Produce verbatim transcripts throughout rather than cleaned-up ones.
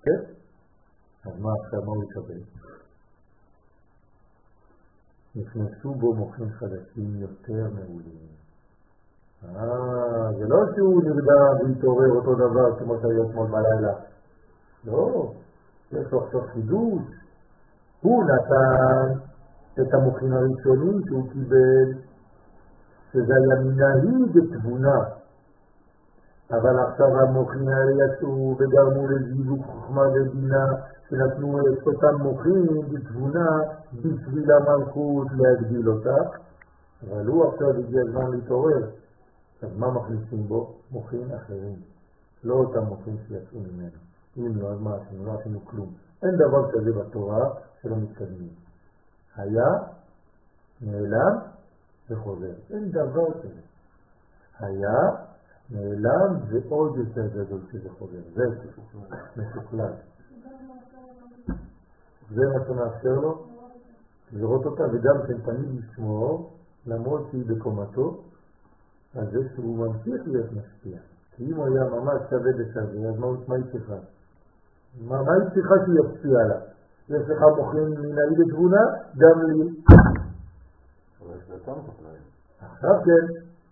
כן? אז מה עכשיו, מה הוא יקבל? נכנסו בו מוחים חדשים יותר מעולים. אה, זה לא שהוא נרדם והתעורר אותו דבר כמו שהיה אתמול בלילה. לא, יש לו עכשיו חידוש. הוא נתן את המוחים הראשונים שהוא קיבל, שזה היה מנהיג תבונה. אבל עכשיו המוחים האלה יצאו וגרמו לזיווג חוכמה ובינה, שנתנו את אותם מוחים בתבונה בשביל המלכות להגדיל אותה. אבל הוא עכשיו הגיע הזמן להתעורר. אז מה מכניסים בו? מוחים אחרים. לא אותם מוחים שיצאו ממנו. אם לא, אז מה עשינו? לא עשינו כלום. אין דבר כזה בתורה שלא מתקדמים. היה, נעלם וחוזר. אין דבר כזה. היה, נעלם ועוד יותר גדול שזה חוזר. זה משוכלל. זה מה שמאפשר לו לראות אותה וגם כן תמיד לשמור, למרות שהיא בקומתו, על זה שהוא ממשיך להיות משפיע. כי אם הוא היה ממש שווה בשווה, אז מה היא צריכה? מה, מה היא צריכה שהיא ישפיע לה? יש לך מוחים מנהי בתבונה, גם לי. אבל יש יותר מתוכנן. עכשיו כן.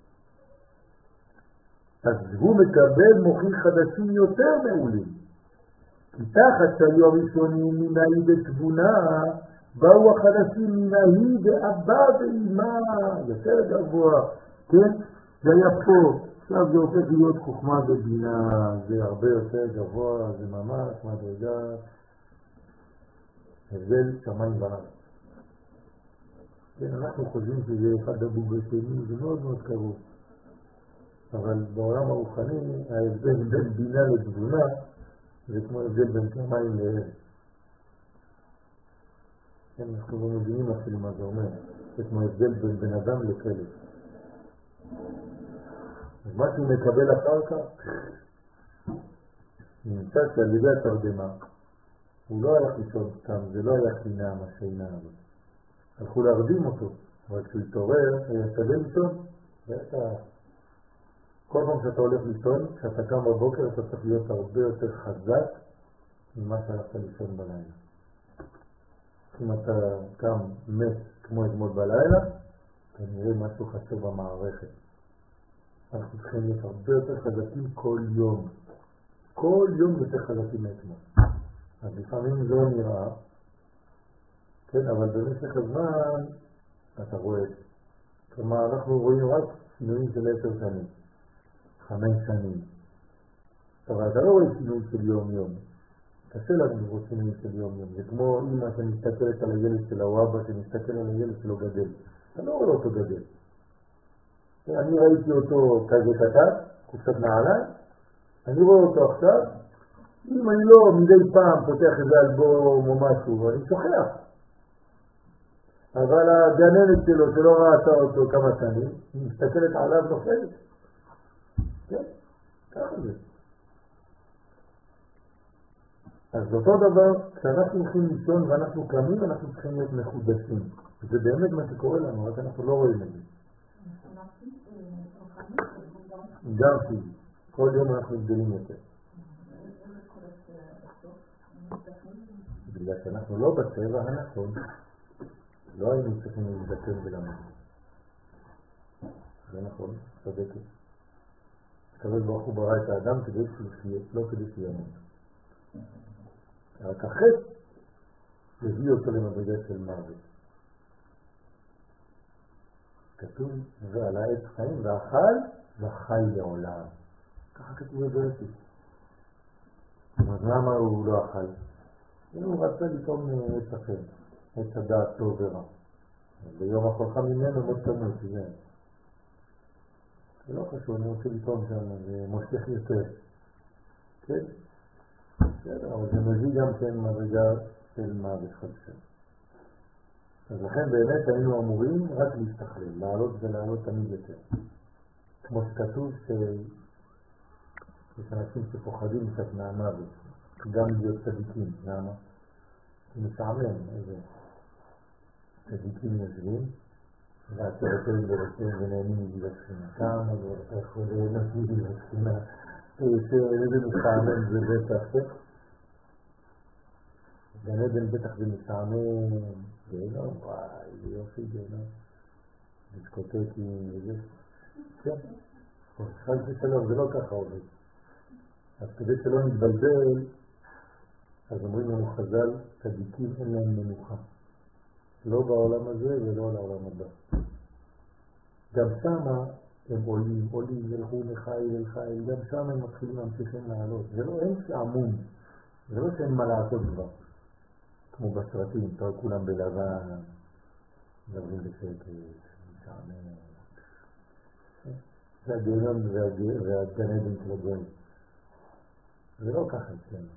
אז הוא מקבל מוחים חדשים יותר מעולים. כי תחת שהיו הראשונים מנהי בתבונה, באו החדשים מנהי באבא ואימא, יותר גבוה. כן? זה היה פה, עכשיו זה הופך להיות חוכמה ובינה, זה הרבה יותר גבוה, זה ממש מדרגה, הבדל שמיים וארץ. כן, אנחנו חושבים שזה אחד דבוק בשני, זה מאוד מאוד קרוב. אבל בעולם הרוחני, ההבדל בין בינה לתבונה, זה כמו הבדל בין שמיים לארץ. כן, אנחנו לא מבינים אפילו מה זה אומר. זה כמו הבדל בין בן אדם לכלב. אז מה שהוא מקבל אחר כך, נמצא שעל ידי התרדמה, הוא לא הלך לישון סתם, זה לא היה חינם השינה הזאת. הלכו להרדים אותו, אבל כשהוא התעורר, היה שווה לישון, ואתה, כל פעם שאתה הולך לישון, כשאתה קם בבוקר, אתה צריך להיות הרבה יותר חזק ממה שהלכת לישון בלילה. אם אתה קם מת כמו אתמול בלילה, אתה נראה משהו חשוב במערכת. אנחנו צריכים להיות הרבה יותר חזקים כל יום. כל יום יותר חזקים מאתמול. אז לפעמים זה לא נראה, כן, אבל במשך הזמן אתה רואה. כלומר, אנחנו רואים רק שינויים של עשר שנים, חמש שנים. אבל אתה לא רואה שינוי של יום יום. קשה לנו לראות שינוי של יום יום. זה כמו אמא שמסתכלת על הילד שלה או אבא שמסתכל על הילד שלו גדל. אתה לא רואה אותו גדל. אני ראיתי אותו כזה קטן, קופסת נעליים, אני רואה אותו עכשיו, אם אני לא מדי פעם פותח איזה אלבום או משהו, אני שוכח. אבל הגננת שלו שלא ראתה אותו כמה שנים, היא מסתכלת עליו נופלת. כן, ככה זה. אז אותו דבר, כשאנחנו הולכים לישון ואנחנו קמים, אנחנו צריכים להיות מחודשים. זה באמת מה שקורה לנו, רק אנחנו לא רואים את זה. גם פיזי. כל יום אנחנו גדלים יותר. בגלל שאנחנו לא בטבע הנכון, לא היינו צריכים להתבטל ולמד. זה נכון, צודקת. הקדוש ברוך הוא ברא את האדם כדי שיחיה, לא כדי שימות. רק החטא הביא אותו למדרגה של מוות. כתוב, ועל העץ חיים ואכל וחי לעולם. ככה כתוב בבראשית. אז למה הוא לא אכל? הוא רצה לטעום עץ אחר, עץ הדעת טוב ורע. ביום החולך ממנו מאוד תמות, זה. זה לא חשוב, אני רוצה לטעום שם, זה מושך יותר. כן? בסדר, אבל זה מביא גם כן מדרגה של מוות חדשה. אז לכן באמת היינו אמורים רק להסתכלל, לעלות ולעלות תמיד יותר. כמו שכתוב שיש אנשים שפוחדים קצת מהמוות, גם להיות צדיקים. למה? זה משעמם, איזה צדיקים יושבים, והצדיקים ברצים ונהנים מגיל הספינה. כמה זה, אתה יכול להנות מגיל הספינה, איזה משעמם זה בטח. גן עדן בטח זה משעמם, גיהנום, וואי, זה יופי גיהנום. דיסקוטקים וזה. כן, חס ושלום, זה לא ככה עובד. אז כדי שלא נתבלבל, אז אומרים לנו חז"ל, צדיקים אין להם מנוחה. לא בעולם הזה ולא לעולם הבא. גם שמה הם עולים, עולים, ילכו לחיל אל חיל, גם שם הם מתחילים להמשיכים לעלות. זה לא, אין שעמום, זה לא שאין מה לעשות כבר. כמו בסרטים, אתה רואה כולם בלבן, מדברים בשקט, משעמם. זה הגיהנום והגן עדן של הגויים. זה לא ככה אצלנו.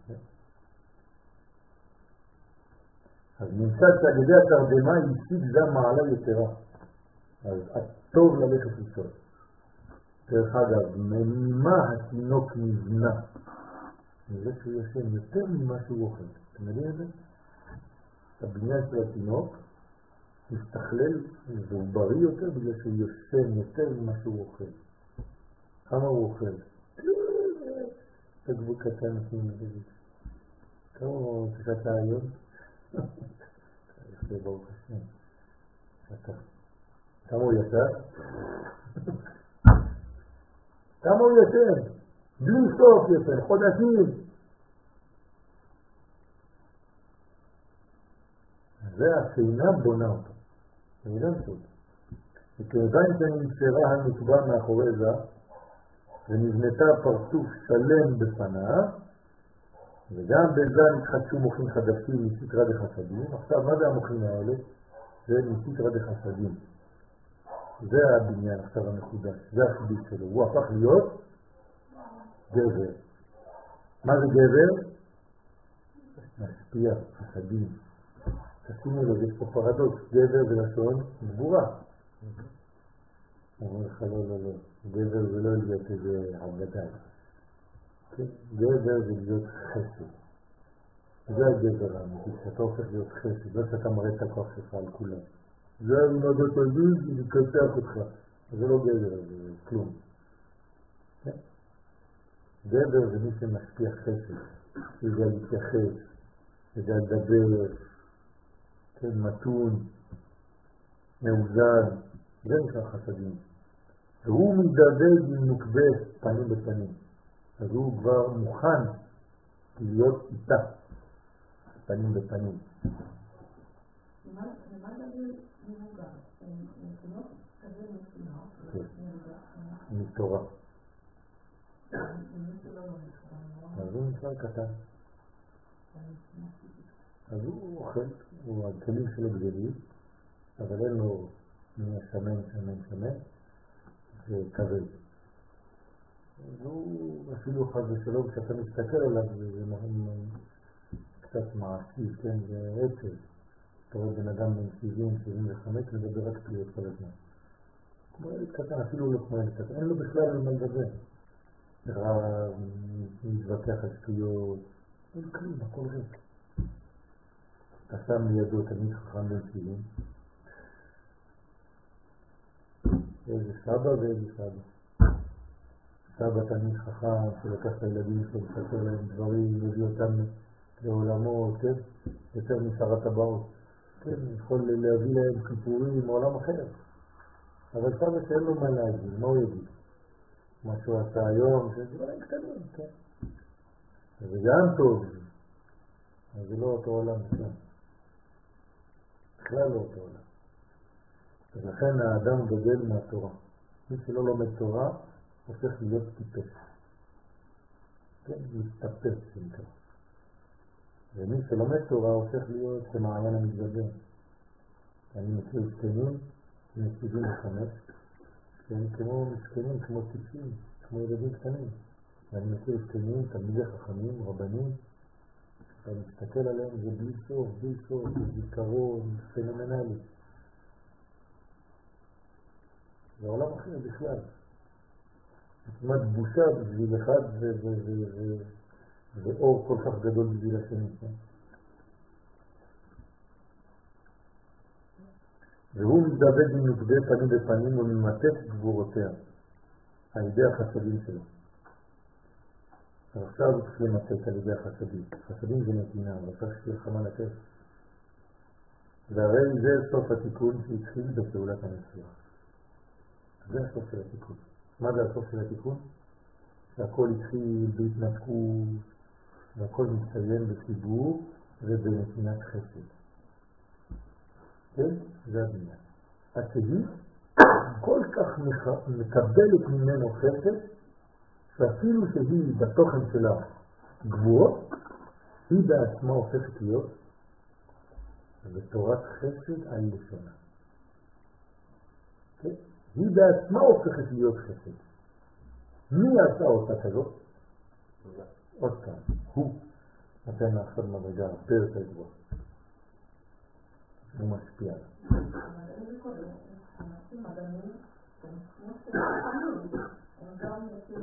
אז נמצא שעל ידי התרדמה ישיג זה מעלה יתרה. אז הטוב ללכת לישון. דרך אגב, ממה התינוק נבנה? מזה שהוא ישן יותר ממה שהוא אוכל. אתם יודעים את זה? הבניין של התינוק מסתכלל והוא בריא יותר בגלל שהוא ישן יותר ממה שהוא אוכל. כמה הוא אוכל? תגבו קטן נתנים לדוד. כמה הוא תקטע היום? יפה ברוך השם. קטע. כמה הוא ישן? כמה הוא ישן? בלי סוף ישן, חודשים. זה השינה בונה אותו. זה מידן סוד. וכיוון שנשארה הנקבה מאחורי זה, ונבנתה פרצוף שלם בפניו, וגם בזה נתחדשו מוחים חדשים מסתרא דחסדים. עכשיו, מה זה המוחים האלה? זה מסתרא דחסדים. זה הבניין עכשיו המחודש, זה החידוש שלו. הוא הפך להיות גבר. מה זה גבר? משפיע, חסדים. תשימו לב, יש פה פרדוקס, גבר ולשון גבורה. אומר לך לא, לא, לא. גבר זה לא להיות איזה עבדה. גבר זה להיות חסד. זה הגבר האמיתי, שאתה הופך להיות חסד, לא שאתה מראה את הכוח שלך על כולם. זה המדות הזוז ומקצח אותך. זה לא גבר, זה כלום. גבר זה מי שמשפיע חסד. זה להתייחס, זה לדבר, מתון, מאוזן, זה נקרא חסדים. והוא מדבד עם נוקבה פנים בפנים. אז הוא כבר מוכן להיות איתה, פנים בפנים. למה דוד מבוגר? תינוק כזה מסוים, מתורה. אז הוא נשאר קטן. אז הוא אוכל, הוא הכלים שלו גדולים, אבל אין לו שמן, שמן, שמן, זה כבד. והוא אפילו חד ושלום, כשאתה מסתכל עליו, זה קצת מעשי, כן, זה עצב. אתה רואה בן אדם בן שבעים, שבעים וחמש, מדבר רק פליות כל הזמן. כמו ילד קטן, אפילו לא כמו ילד קטן, אין לו בכלל על מה לדבר. רב, מתווכח על שטויות, אין כלום, הכל ריק. אתה שם לידו תמיד חכם בן שבעים. איזה סבא ואיזה סבא. סבא תמיד חכם שלקח את הילדים שלו, מספר להם דברים, מביא אותם לעולמות, כן? יותר משר הטבעות. כן, יכול להביא להם סיפורים מעולם אחר. אבל סבא שאין לו מה להגיד, מה הוא יגיד? מה שהוא עשה היום, זה דברים קטנים, כן? זה גם טוב, אבל זה לא אותו עולם בכלל. בכלל לא אותו עולם. ולכן האדם גדל מהתורה. מי שלא לומד תורה, הופך להיות טיפש. כן, מסתפס שנקרא. ומי שלומד תורה הופך להיות כמעיין המתגבר. אני מכיר זקנים, שבעים וחמש, שהם כמו מסכנים, כמו טיפשים, כמו ילדים קטנים. ואני מכיר זקנים, תלמידי חכמים, רבנים, אתה מסתכל עליהם, זה בלי סוף, בלי סוף, זה זיכרון, פנומנלי. זה עולם אחר בכלל. כמעט בושה בשביל אחד ואור כל כך גדול בשביל השני. והוא מתדבק מנוקדי פנים בפנים וממתק גבורותיה על ידי החסדים שלו. עכשיו צריך למתק על ידי החסדים. חסדים זה נתינה, אבל צריך שיהיה לך מה לתת. והרי זה סוף התיקון שהתחיל בפעולת המשיח. זה הסוף של התיקון. מה זה הסוף של התיקון? שהכל התחיל בהתנתקות, והכל מסתיים בחיבור ובנתינת חסד. כן? זה הבניין. עד שהיא כל כך מקבלת ממנו חסד, שאפילו שהיא בתוכן שלה גבוהות, היא בעצמה הופכת להיות ותורת חסד על לשונה. כן? היא בעצמה הופכת להיות חסד. מי עשה אותה כזאת? עוד כאן. הוא נתן לעשות מדרגה הרבה יותר גבוהה. הוא משפיע. אבל איזה כל אנשים מדענים, הם כמו שחמים, הם גם כאילו,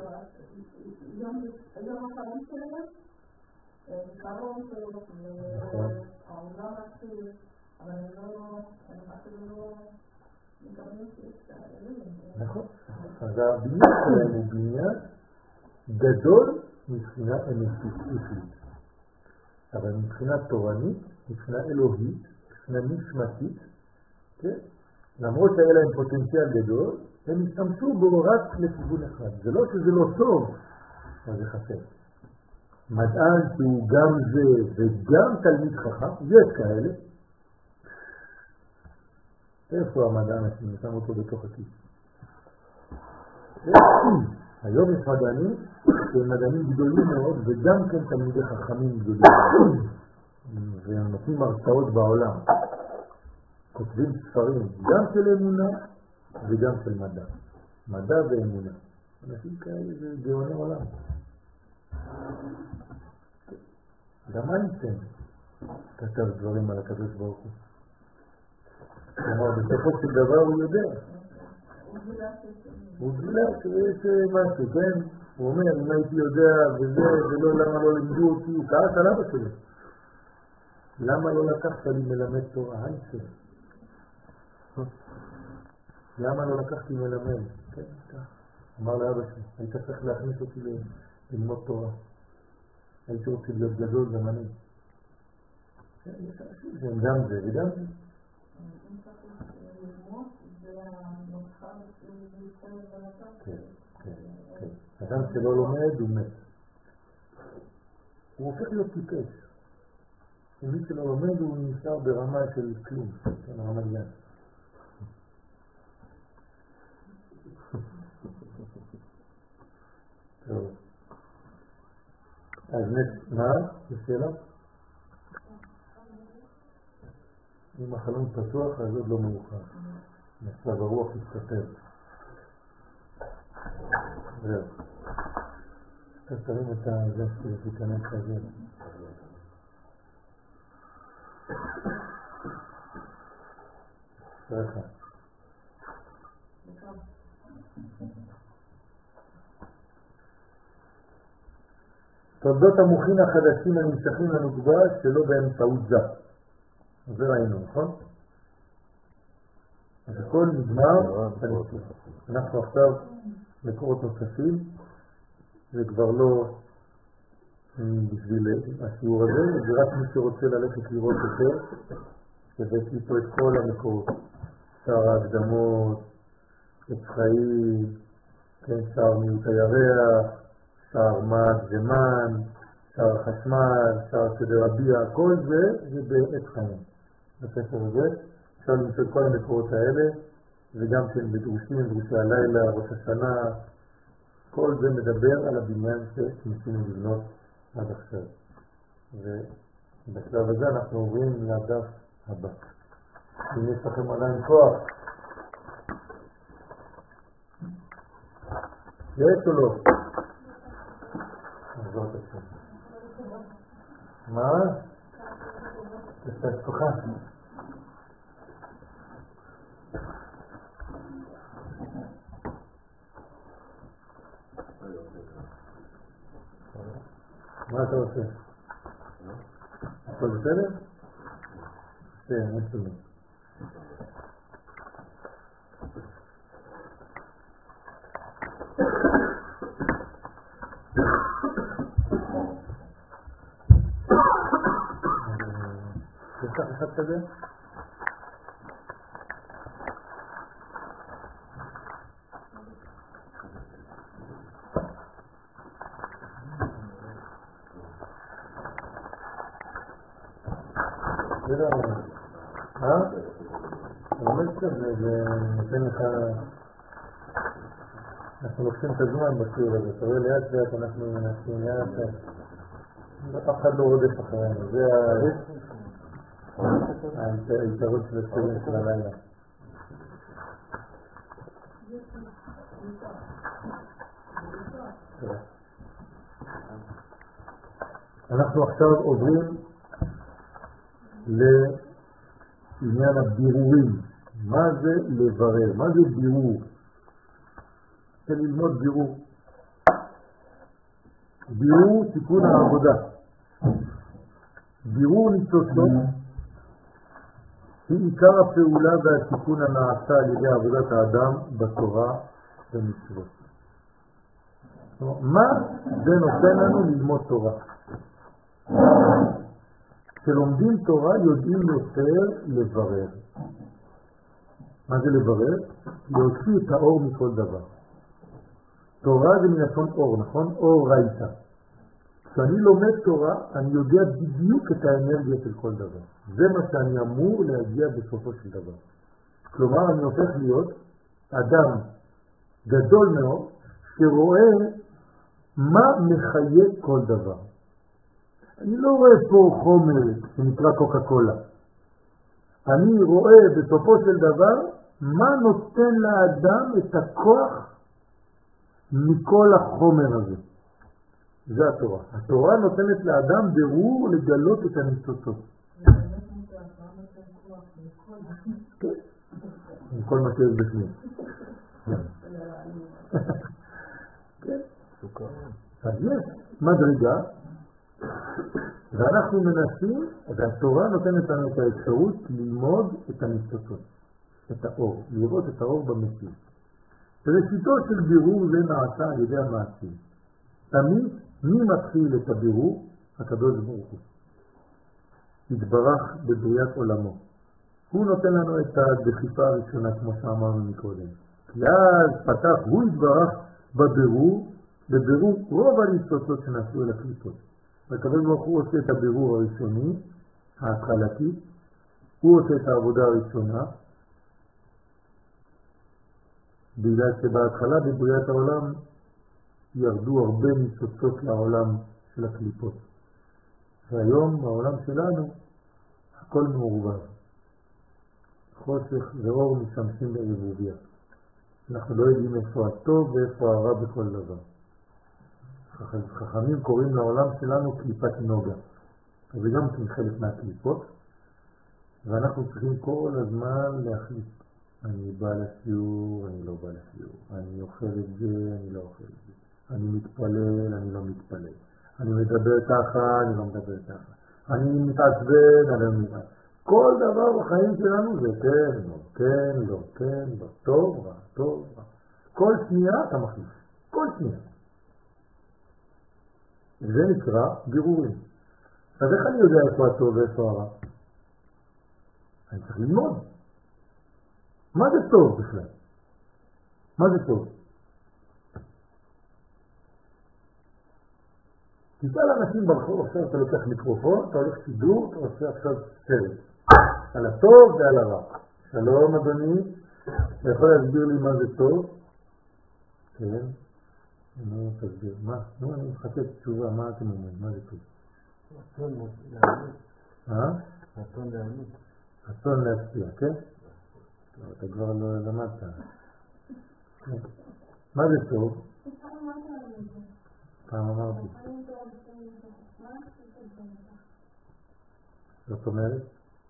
היום החיים שלהם, קרוב שלו, והעולם מתחיל, אבל הם לא, הם אפילו לא מקבלים שיש אלוהים. נכון. אז הבניין שלהם הוא בניין גדול מבחינה אנושית. אבל מבחינה תורנית, מבחינה אלוהית, מבחינה נשמתית, כן? למרות שהיה להם פוטנציאל גדול, הם השתמשו בו רק לכיוון אחד. זה לא שזה לא טוב, אבל זה חסר. מדען שהוא גם זה וגם תלמיד חכם, יש כאלה. איפה המדען השני? נשם אותו בתוך הכיס. היום יש מדענים שהם מדענים גדולים מאוד וגם כן תלמידי חכמים גדולים והם נותנים הרצאות בעולם, כותבים ספרים גם של אמונה וגם של מדע, מדע ואמונה. אנשים כאלה זה גאוני עולם. גם איינשטיין כתב דברים על הקדוש ברוך הוא. כלומר בסופו של דבר הוא יודע, הוא גילה שיש משהו, כן? הוא אומר, אם הייתי יודע וזה, ולא למה לא לימדו אותי, הוא כעס על אבא שלי. למה לא לקחת לי מלמד תורה? איינשטיין. למה לא לקחתי מלמד? כן, כך. אמר לאבא שלי, היית צריך להכניס אותי ללמוד תורה. הייתי רוצה להיות גדול זמני. כן, יש אנשים שהם גם זה וגם זה. כן, כן, כן. אדם שלא לומד הוא מת. הוא הופך להיות טיפש. ומי שלא לומד הוא נשאר ברמה של כלום, כן, רמת גן. טוב. אז מה? יש שאלה? אם החלום פתוח אז עוד לא מאוחר. מצב הרוח יתכתב. זהו. אתה תרים את זה שתיכנס כזה. סליחה. תולדות המוחין החדשים הנמשכים לנו כבר שלא באמצעות זה. זה ראינו, נכון? אז הכל נגמר, אנחנו עכשיו מקורות נוספים, זה כבר לא בשביל השיעור הזה, זה רק מי שרוצה ללכת לראות יותר, הבאתי פה את כל המקורות, שר ההקדמות, את חיים, כן, שר מיעוט הירח, שר מד ומן, שר החשמל, שר סדר הביע, כל זה זה בעת חיים. בספר הזה אפשר למצוא את כל המקורות האלה, וגם כן בדרושים, דרושי הלילה, ראש השנה, כל זה מדבר על הבניין שניסינו לבנות עד עכשיו. ובשלב הזה אנחנו עוברים לדף הבא. אם יש לכם עדיין כוח, יש או לא? בעזרת השם. מה? תפתחה. מה אתה עושה? הכל בסדר? כן, מצוין. קח אחד כזה. זה לא... אה? לומד קצת, זה נותן לך... אנחנו לוקחים את הזמן בשיעור הזה, אתה רואה לאט לאט אנחנו מנסים לאט לאט. אף אחד לא רודף אחרינו, זה היתרון של השיעורים של הלילה. אנחנו עכשיו עוברים לעניין הבירורים. מה זה לברר? מה זה בירור? זה ללמוד בירור. בירור תיקון העבודה. בירור ניצוצות היא עיקר הפעולה והתיקון הנעשה על ידי עבודת האדם בתורה ומצוות. מה זה נותן לנו ללמוד תורה? כשלומדים תורה יודעים יותר לברר. מה זה לברר? להוציא את האור מכל דבר. תורה זה מלשון אור, נכון? אור ראית. כשאני לומד תורה, אני יודע בדיוק את האנרגיה של כל דבר. זה מה שאני אמור להגיע בסופו של דבר. כלומר, אני הופך להיות אדם גדול מאוד, שרואה מה מחיה כל דבר. אני לא רואה פה חומר שנקרא קוקה קולה. אני רואה בסופו של דבר מה נותן לאדם את הכוח מכל החומר הזה. זה התורה. התורה נותנת לאדם ברור לגלות את הניצוצות. כן. עם כל מה שיש בפנים. כן. אז יש מדרגה, ואנחנו מנסים, והתורה נותנת לנו את האפשרות ללמוד את הניצוצות, את האור, לראות את האור במציאות. ראשיתו של בירור זה נעשה על ידי המעשים. תמיד מי מתחיל את הבירור? הקדוש ברוך הוא. יתברך בבריאת עולמו. הוא נותן לנו את הדחיפה הראשונה כמו שאמרנו מקודם. כי אז פתח, הוא יתברך בבירור, בבירור רוב הניצוצות שנעשו אל הקליפות. הקדוש ברוך הוא עושה את הבירור הראשוני, ההתחלתי, הוא עושה את העבודה הראשונה, בגלל שבהתחלה בבריאת העולם ירדו הרבה ניצוצות לעולם של הקליפות. והיום בעולם שלנו הכל מעורבב. חושך ואור משמשים בערבוביה. אנחנו לא יודעים איפה הטוב ואיפה הרע בכל דבר. חכמים קוראים לעולם שלנו קליפת נוגה. זה גם כן חלק מהקליפות, ואנחנו צריכים כל הזמן להחליט. אני בא לשיעור, אני לא בא לשיעור. אני אוכל את זה, אני לא אוכל את זה. אני מתפלל, אני לא מתפלל. אני מדבר ככה, אני לא מדבר ככה. אני מתעצבן, אני לא מתעצבן. כל דבר בחיים שלנו זה כן, לא, כן, לא, כן, לא, טוב, רע, טוב, רע. כל שנייה אתה מחליט. כל שנייה. זה נקרא בירורים. אז איך אני יודע איפה הטוב ואיפה הרע? אני צריך ללמוד. מה זה טוב בכלל? מה זה טוב? תשאל אנשים ברחוב, עכשיו אתה לוקח מיקרופון, אתה הולך שידור, אתה עושה עכשיו סרט. על הטוב ועל הרע. שלום אדוני, אתה יכול להסביר לי מה זה טוב? כן. אני תסביר. מה? נו, אני מחכה תשובה, מה אתם אומרים? מה זה טוב? רצון להעמיד. אה? רצון להעמיד. רצון להשפיע, כן? אתה כבר לא למדת. מה זה טוב? פעם אמרתי. זאת אומרת?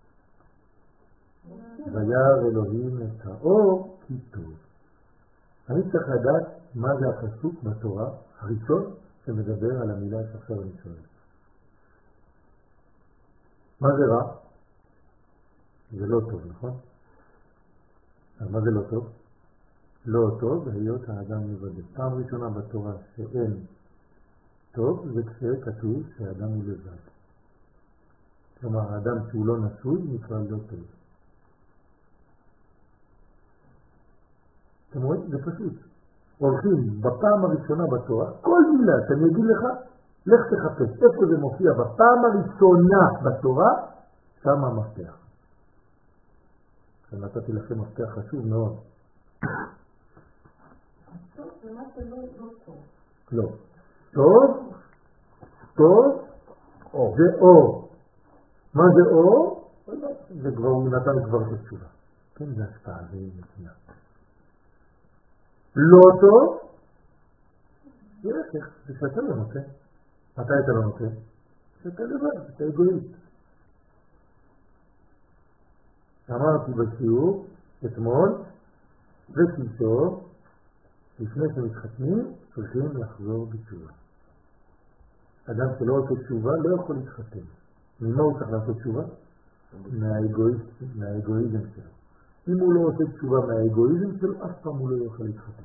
וירא אלוהים את האור כי טוב. אני צריך לדעת מה זה הפסוק בתורה הראשון שמדבר על המילה שעכשיו אני שואל. מה זה רע? זה לא טוב, נכון? אז מה זה לא טוב? לא טוב להיות האדם לבדו. פעם ראשונה בתורה שאין טוב זה כשכתוב שהאדם הוא לבד. כלומר, האדם שהוא לא נשוי נקרא לא טוב. אתם רואים? זה פשוט. הולכים בפעם הראשונה בתורה, כל מילה שאני אגיד לך, לך תחפש. איפה זה מופיע? בפעם הראשונה בתורה, שם המפתח. נתתי לכם מפתח חשוב מאוד. טוב, זה מה שלא טוב. לא. טוב, טוב, זה אור. מה זה אור? זה כבר, הוא נתן כבר את התשובה. כן, זה השפעה, זה נתינה. לא טוב, זה איך, זה שאתה לא נותן. מתי אתה לא נותן? שאתה לבד, אתה אגואיסט. אמרתי בשיעור, אתמול, ושלשום, לפני שמתחתנים, צריכים לחזור בתשובה. אדם שלא עושה תשובה לא יכול להתחתן. ממה הוא צריך לעשות תשובה? מהאגואיזם שלו. אם הוא לא עושה תשובה מהאגואיזם שלו, אף פעם הוא לא יכול להתחתן.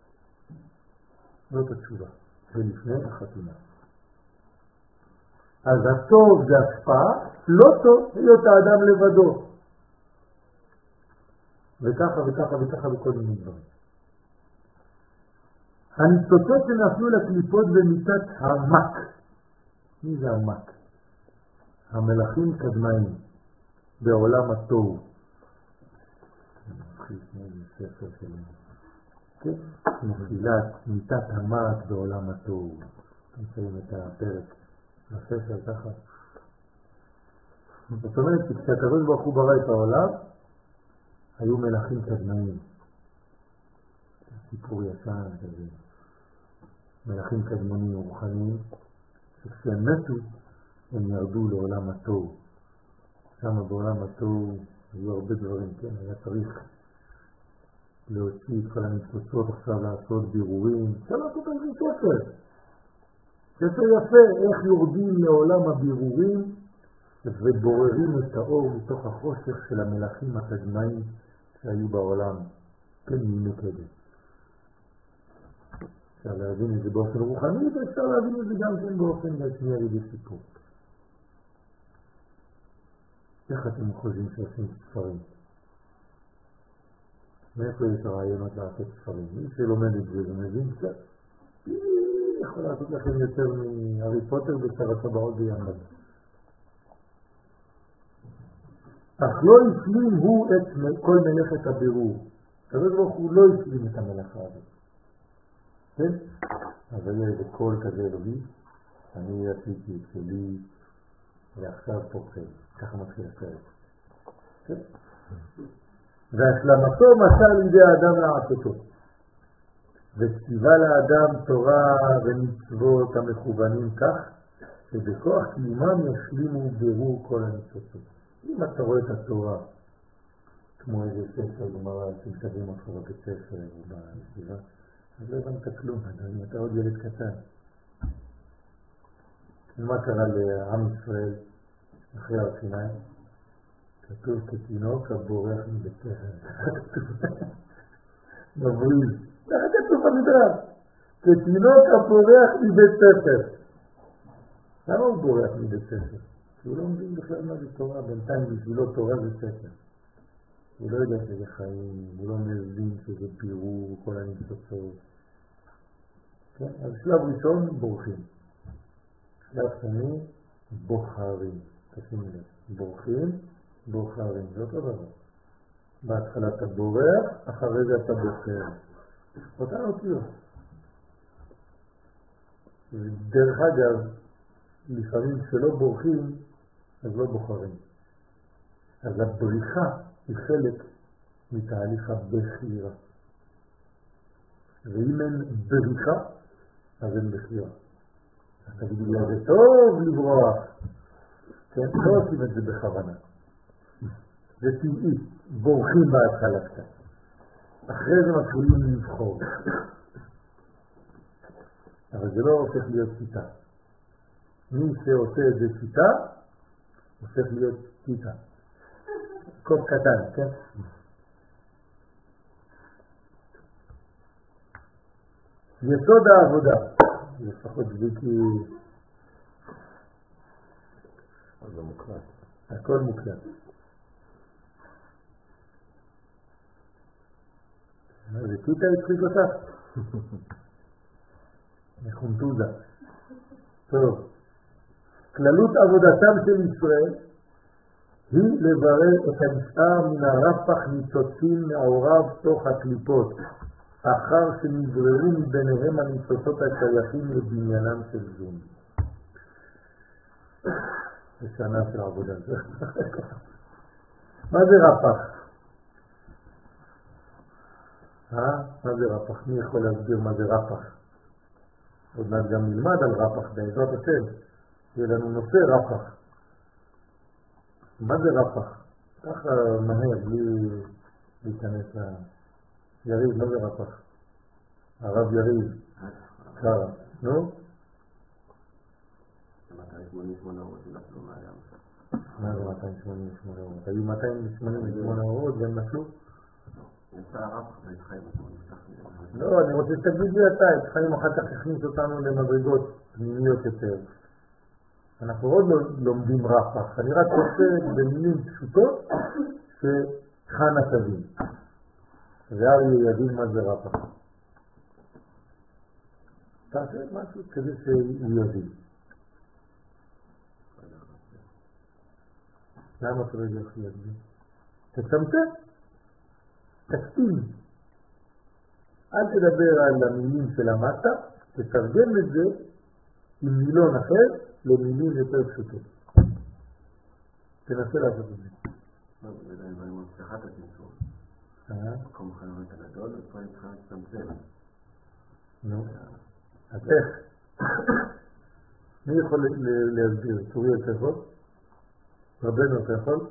זאת התשובה. זה לפני החתימה. אז הטוב זה השפעה, לא טוב להיות האדם לבדו. וככה וככה וככה בכל מיני דברים. הניצוצות שנפלו לקליפות במיטת המק. מי זה המק? המלאכים קדמאים בעולם התוהו. ספר שלנו. כן? נפילת מיטת המק בעולם התוהו. נמצאים את הפרק בספר ככה. זאת אומרת שכשהקדוש ברוך הוא ברא את העולם, היו מלאכים קדמאים. סיפור ישן כזה. מלאכים קדמונים רוחניים, שכשהם מתו, הם ירדו לעולם התוהו. שם בעולם התוהו היו הרבה דברים, כן? היה צריך להוציא את כל הניצוצות, עכשיו לעשות בירורים. אפשר לעשות על זה ספר. ספר יפה, איך יורדים לעולם הבירורים ובוררים את האור מתוך החושך של המלאכים הקדמאים שהיו בעולם. כן, מימי קדם. אפשר להבין את זה באופן רוחני, ואפשר להבין את זה גם כן באופן גשמי על ידי סיפור. איך אתם חושבים שעושים ספרים? מאיפה יש הרעיונות לעשות ספרים? מי שלומד את זה ומבין קצת, יכול לעשות לכם יותר מהארי פוטר ושר הטבעות ביחד. אך לא השלים הוא את כל מלאכת הבירור. הקדוש ברוך הוא לא השלים את המלאכה הזאת. כן? אז היה איזה קול כזה אלוהי, אני עשיתי את שלי, ועכשיו פוקד. ככה מתחיל הסרט. כן? והשלמתו מסר לידי האדם לעשותו. וציווה לאדם תורה ומצוות המכוונים כך, שבכוח קיומם ישלימו בירור כל הניצוצות. אם אתה רואה את התורה, כמו איזה ספר גמרא, שמסתכלים אותך בבית ספר או בישיבה, אז לא הבנת כלום, אדוני, אתה עוד ילד קטן. מה קרה לעם ישראל אחרי הר סיני? כתוב כתינוק הבורח מבית ספר. מבריז. זה כתוב במדרש. כתינוק הבורח מבית ספר. למה הוא בורח מבית ספר? כי הוא לא מבין בכלל מה זה תורה, בינתיים בשבילו תורה זה ספר. הוא לא יודע שזה חיים, הוא לא מבין שזה בירור, כל הניצוצות. כן? אז שלב ראשון בורחים. שלב שני בוחרים. תשימו לב. בורחים, בוחרים. זה אותו דבר. בהתחלה אתה בורח, אחרי זה אתה בוחר. אותה אותיות. דרך אגב, לפעמים שלא בורחים, אז לא בוחרים. אז הבריחה היא חלק מתהליך הבחירה. ואם אין בריחה, אז אין בחירה. אז תגידו לי, זה טוב לברוח. כן, לא עושים את זה בכוונה. זה טבעי, בורחים בהתחלה קצת. אחרי זה מתחילים לבחור. אבל זה לא הופך להיות שיטה. מי שעושה את זה שיטה, הופך להיות שיטה. קוב קטן, כן? יסוד העבודה. לפחות ביקי... אז זה מוקלט. הכל מוקלט. זה קיטה הצחיק אותך? נחומתוזה. טוב. כללות עבודתם של ישראל היא לברר את הנשאר מן הרפח ניצוצים מעורב תוך הקליפות, אחר שנבררו מביניהם הניצוצות השייכים לבניינם של זון. זה שנה של עבודה. מה זה רפח? אה? מה זה רפח? מי יכול להסביר מה זה רפח? עוד מעט גם נלמד על רפח בעזרת השם. יהיה לנו נושא רפח. מה זה רפח? ככה מהר, בלי להיכנס ל... יריב, מה זה רפח? הרב יריב. קרה. נו? מאתיים שמונים ושמונה אורות נפלו מהים. מה זה מאתיים שמונים ושמונה אורות? היו מאתיים שמונים ושמונה אורות והם נפלו? יצא הרפח ואת חיים עצמו נפתח מזה. לא, אני רוצה שתגיד לי אתה, את חיים אחר כך הכניס אותנו למדרגות פנימיות יותר. אנחנו עוד לא לומדים רפח, אני רק רוצה במילים פשוטות שחנה תבין. ואריה יבין מה זה רפח. תעשה משהו כדי שהוא יבין. למה אתה לא יודע איך יבין? תצמצם, תקטין. אל תדבר על המילים של המטה, תתרגם את זה עם מילון אחר למילים יותר פשוטות. תנסה לעשות את זה. לא, זה די דברים על פתיחת הצמצום. מקום חלומות הגדול, ופה צריכה לצמצם. נו, אז איך? מי יכול להסביר? צורי אתה יכול? רבנו אתה יכול?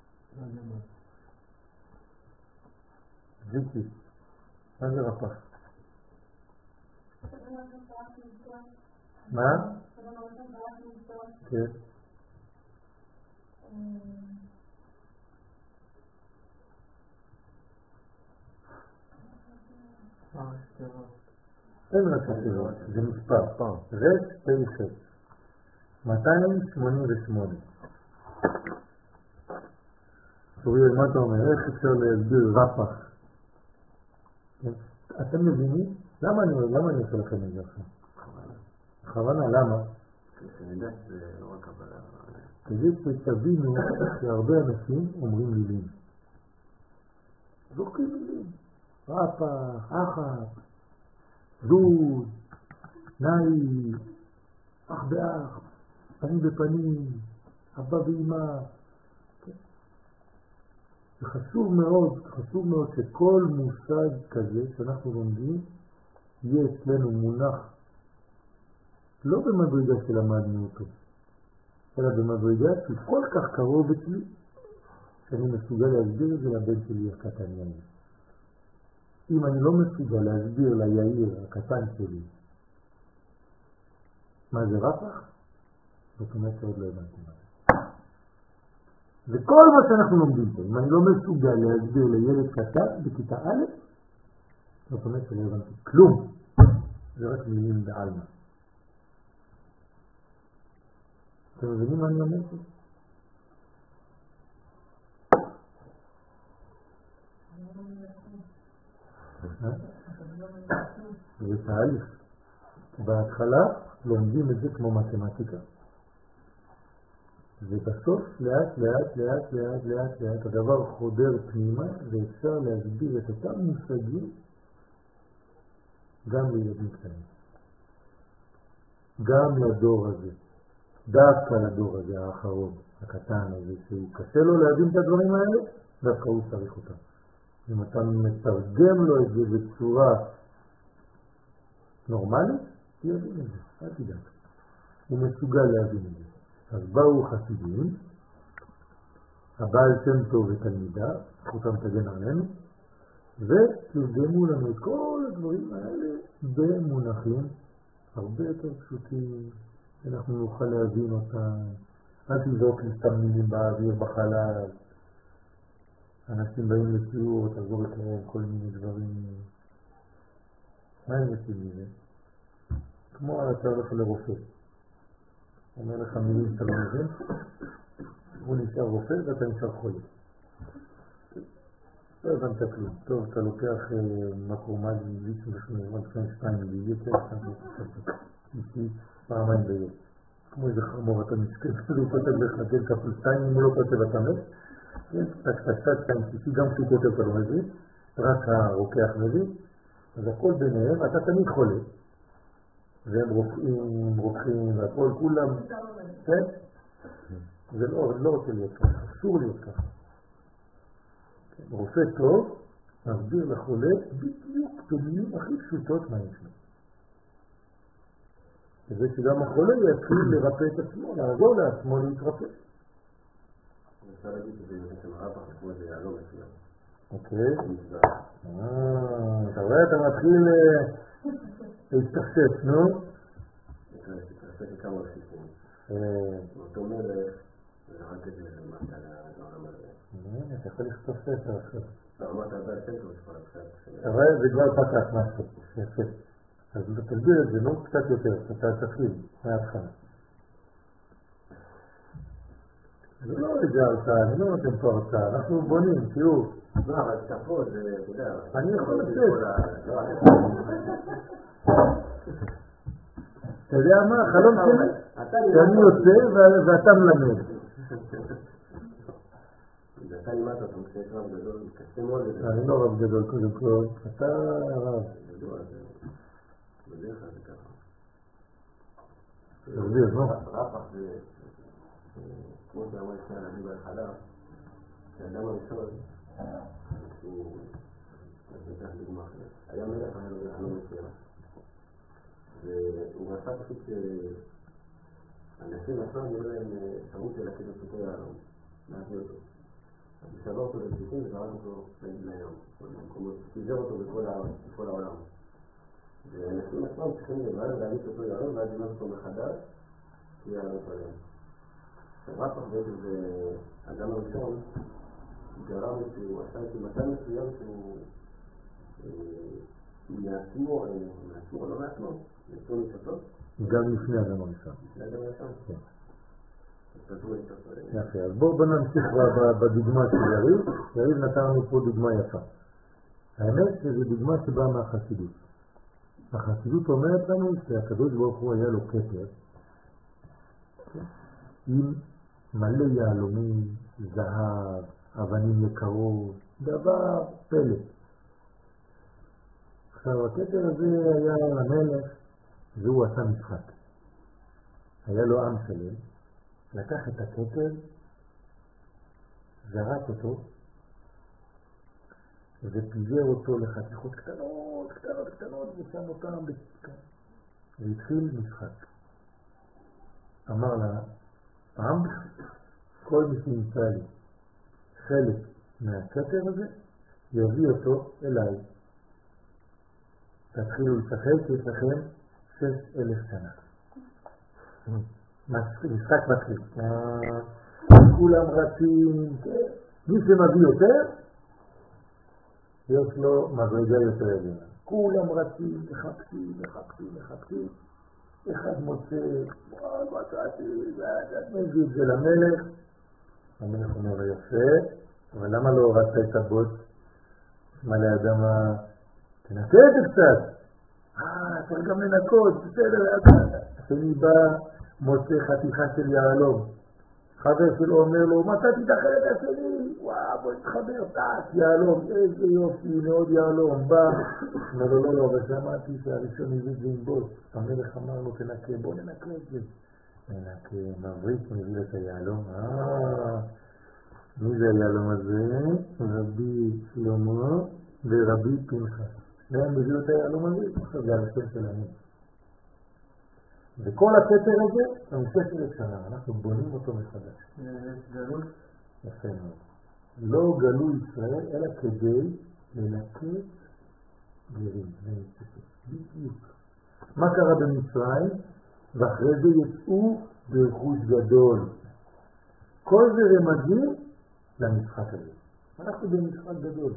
ג'יקי, מה זה רפח? מה? כן. אין רק שתירות, זה מספר. רש תשע. מאתיים שמונים ושמונה. סוריאל, מה אתה אומר? איך אפשר להסביר רפח? אתם מבינים? למה אני עושה לכם את זה עכשיו? בכוונה, למה? כשנדע שזה לא רק הבלה. כדי שתבינו שהרבה אנשים אומרים מילים. זורקים מילים. רפח, אחת, זוד, נאי, אח באח, פנים בפנים, אבא ואמא. זה חשוב מאוד, חשוב מאוד שכל מושג כזה שאנחנו לומדים יהיה אצלנו מונח לא במדרגה שלמדנו אותו, אלא במדרגה שהוא כל כך קרוב אצלי שאני מסוגל להסביר את זה לבן שלי הקטן יאיר. אם אני לא מסוגל להסביר ליאיר הקטן שלי מה זה רפח, זאת אומרת שעוד לא הבנתי מה זה. וכל מה שאנחנו לומדים פה, אם אני לא מסוגל להסביר לילד קטן בכיתה א', זאת אומרת שלא הבנתי כלום. זה רק מילים בעלמא. אתם מבינים מה אני אומר פה? זה תהליך. בהתחלה לומדים את זה כמו מתמטיקה. ובסוף לאט לאט לאט לאט לאט לאט הדבר חודר פנימה ואפשר להסביר את אותם מושגים גם לילדים קטנים. גם לדור הזה. דווקא לדור הזה האחרון, הקטן הזה, שהוא קשה לו להבין את הדברים האלה, דווקא הוא צריך אותם. אם אתה מתרגם לו את זה בצורה נורמלית, יבין את זה, אל תדאג. הוא מסוגל להבין את זה. אז באו חסידים, הבעל שם טוב ותלמידה, זכותם תגן עלינו, ותרגמו לנו את כל הדברים האלה במונחים הרבה יותר פשוטים, שאנחנו נוכל להבין אותם. אל תזרוק לסתם מילים באוויר בחלל. אנשים באים לשיעור, תעזור להם כל מיני דברים. מה הם עושים מזה? כמו אתה הולך לרופא. אומר לך מילים שאתה לא מבין, הוא נשאר רופא ואתה נשאר חולה. לא הבנת כלום. טוב, אתה לוקח מקרומד ליטר ושניים, שתיים ליטר, אישי פעמיים ביום. כמו איזה חמור אתה מסכים, הוא כותב לך גל כפול שתיים, אם הוא לא כותב אתה מת. כן, תק תק תק, שתיים שישי, גם כשהוא כותב אתה לא מבין, רק הרוקח מבין. אז הכל ביניהם, אתה תמיד חולה. והם רופאים, רוקחים והכל, כולם. כן? זה לא, אני לא רוצה להיות ככה, אסור להיות ככה. רופא טוב מסביר לחולה בדיוק במילים הכי פשוטות מה יש לו. כדי שגם החולה יתחיל לרפא את עצמו, לעזור לעצמו להתרפא. אפשר להגיד שזה בעצם רפח כמו איזה יעלום מסוים. אוקיי. אתה רואה, אתה מתחיל להסתכסף, נו? להתרפא כמה רסיסים. אותו מלך, זה רק את זה למטה לעולם הזה. אתה יכול לכתוב ספר עכשיו. לא, אמרת הרבה ספר שפה קצת. אתה רואה, זה כבר פתח משהו. יפה. אז תסביר את זה, נו, קצת יותר. אתה תתחיל מההתחלה. זה לא איזה הרצאה, אני לא נותן פה הרצאה, אנחנו בונים, תראו. לא, אבל תפו, זה, אתה יודע. אני יכול לצאת. אתה יודע מה, החלום שלי, שאני יוצא ואתה מלמד. אתה לימדת אותו, כשיש רב גדול, קשה מאוד לזה. אני לא רב גדול קודם כל, אתה רב. גדול, אז בדרך כלל זה ככה. תסביר, נו. רפח זה, כמו שאמר ישראל אני בהתחלה, שהאדם הראשון, הוא, אני אקח דוגמה אחרת, היה מלך, היה לו חלום מסוים. והוא רצה פשוט שאנשים עצמם יהיו להם אפשרות של להכיר את אותו יעלום, להביא אותו. אז הוא שבר אותו לזיתים וזרק אותו נגיד לים, פיזר אותו בכל העולם. ואנשים עצמם צריכים לברר להביא את אותו יעלום ואז לבנות אותו מחדש, כי יעלום שלם. רפח בעצם זה האדם הראשון, גרם שהוא עשה את מתן מסוים שהוא מעצמו, מעצמו או לא מעצמו, נתון לשתות. גם לפני אדם הראשון. לפני אדם הראשון? כן. נתון לשתות. יפה, אז בואו נמשיך בדוגמה של יריב. יריב נתן לנו פה דוגמה יפה. האמת שזו דוגמה שבאה מהחסידות. החסידות אומרת לנו שהקדוש ברוך הוא היה לו כתר עם מלא יהלומים, זהב, אבנים יקרות, דבר פלא. עכשיו, הכתר הזה היה המלך, והוא עשה משחק. היה לו עם שלם, לקח את הכתר, זרק אותו, ופיזר אותו לחתיכות קטנות, קטנות, קטנות, ושם אותם בכאן. והתחיל משחק. אמר לה, עם, כל מי שנמצא לי חלק מהכתר הזה, יביא אותו אליי. תתחילו לשחק, יש לכם שש אלף שנה. משחק מתחיל. כולם רצים, מי שמביא יותר, יש לו מדרגה יותר עליונה. כולם רצים, מחפשים, מחפשים, מחפשים. אחד מוצא, וואו, מצאתי, מביא את זה למלך. המלך אומר לו יפה, אבל למה לא הורדת את הבוט? מלא אדמה, תנקה את זה קצת. אה, צריך גם לנקות, בסדר, השני בא, מוצא חתיכה של יעלום. חבר שלו אומר לו, מצאתי את החלק השני, וואו, בוא נתחבר, תעש, יעלום, איזה יופי, מאוד יעלום, בא. אומר לו, לא, לא, אבל שמעתי שהראשון הביא את זה עם בוט. המלך אמר לו, תנקה, בוא ננקה את זה. ננקה, מבריק, מביא את היעלום. אה, מי זה היעלום הזה? רבי שלמה ורבי פנחס. והם הביאו את היעלום הזה, עכשיו זה הרשם שלהם. וכל הכתר הזה, במשך אלף שנה, אנחנו בונים אותו מחדש. גלות? יפה מאוד. לא גלו ישראל, אלא כדי ללקט גרים. בדיוק. מה קרה במצרים? ואחרי זה יצאו ברכוש גדול. כל זה רמזים למשחק הזה. אנחנו במשחק גדול.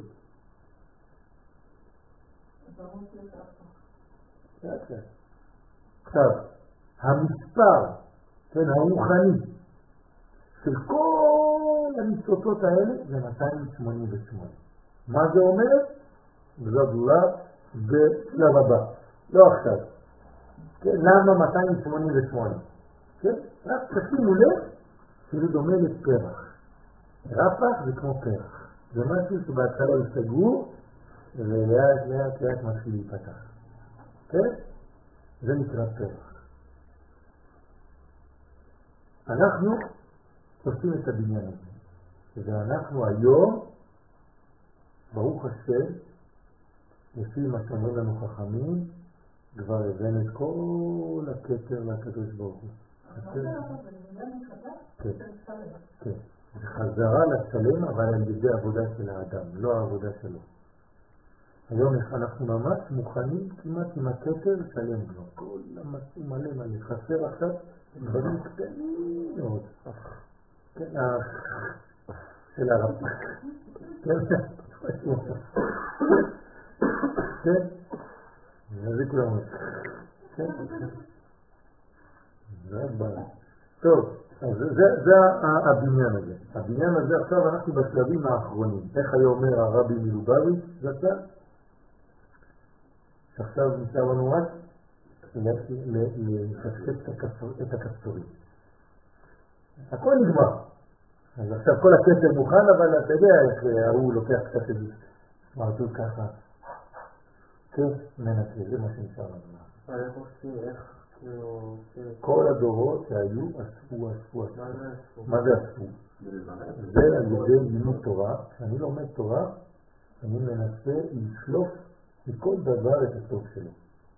עכשיו, המספר, כן, הרוחני, של כל הניצוצות האלה זה מאתיים שמונים ושמונה. מה זה אומר? זו גאולה בשלב הבא, לא עכשיו. כן? למה מאתיים שמונים ושמונה? כן? רק תשימו לב שזה דומה לפרח. רפח זה כמו פרח. זה משהו שבהתחלה הוא סגור ולאט לאט לאט מתחיל להיפתח. כן? זה נקרא פרח. אנחנו עושים את הבניין הזה. ואנחנו היום, ברוך השם, לפי מה שאומרים לנו חכמים, כבר הבאנו את כל הכתר לקדוש ברוך הוא. כן, כן. זה חזרה לצלם, אבל על ידי עבודה של האדם, לא העבודה שלו. היום אנחנו ממש מוכנים כמעט עם הכתר לצלם כבר. כל המצוא מלא מלא. חסר עכשיו דברים קטנים מאוד. כן, של הרב. כן, כן. זה כולם. כן, זה הבעיה. טוב, אז זה הבניין הזה. הבניין הזה עכשיו אנחנו בשלבים האחרונים. איך היה אומר הרבי מלובביץ' זצ"ל? עכשיו נשאר לנו רק לחשק את הכפתורים. הכל נגמר. אז עכשיו כל הכסף מוכן, אבל אתה יודע איך הוא לוקח קצת את זה. סמרטוט ככה. כן, מנקה, זה מה שנשאר לנו. איך עושים, איך כאילו... כל הדורות שהיו אספו, אספו, אספו. מה זה אספו? זה על ידי לימוד תורה. כשאני לומד תורה, אני מנסה לשלוף מכל דבר את הטוב שלו.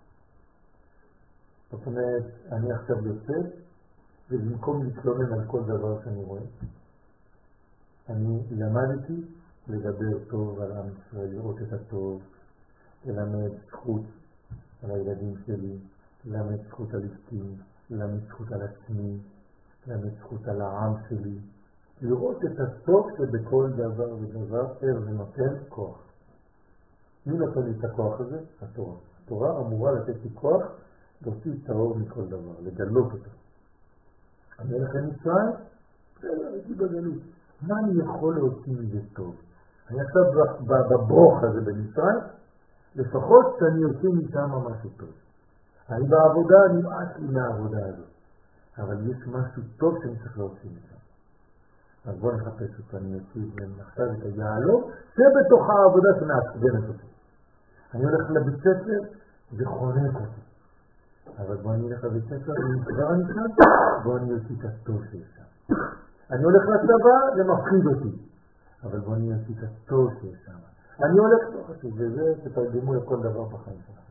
זאת אומרת, אני עכשיו יוצא, ובמקום להתלונן על כל דבר שאני רואה, אני למדתי לדבר טוב על עם ישראל, לראות את הטוב, ללמד זכות על הילדים שלי, ללמד זכות על אשתי, ללמד זכות על עצמי, ללמד זכות על העם שלי, לראות את הטוב שבכל דבר ודבר ער ונותן כוח. מי נותן לי את הכוח הזה? התורה. התורה אמורה לתת לי כוח להוציא את האור מכל דבר, לגלות אותו. אני הולך למצרים, בסדר, הייתי בגלות. מה אני יכול להוציא מזה טוב? אני עכשיו בברוך הזה במצרים, לפחות שאני יוצא משם משהו טוב. אני בעבודה, נמאס לי מהעבודה הזאת. אבל יש משהו טוב שאני צריך להוציא משם. אז בואו נחפש אותו, אני יוציא עכשיו את היעלום, שבתוך העבודה שמעצבנת אותי. אני הולך לבית ספר, זה חונק אותי. אבל בואו אני הולך לבית ספר, אני כבר נשאר, בואו אני יוציא את הטוב שיש שם. אני הולך לצבא, זה מפחיד אותי. אבל בואו אני יוציא את הטוב שיש שם. אני הולך, לא חשוב, וזה תתרגמו לכל דבר בחיים שלכם.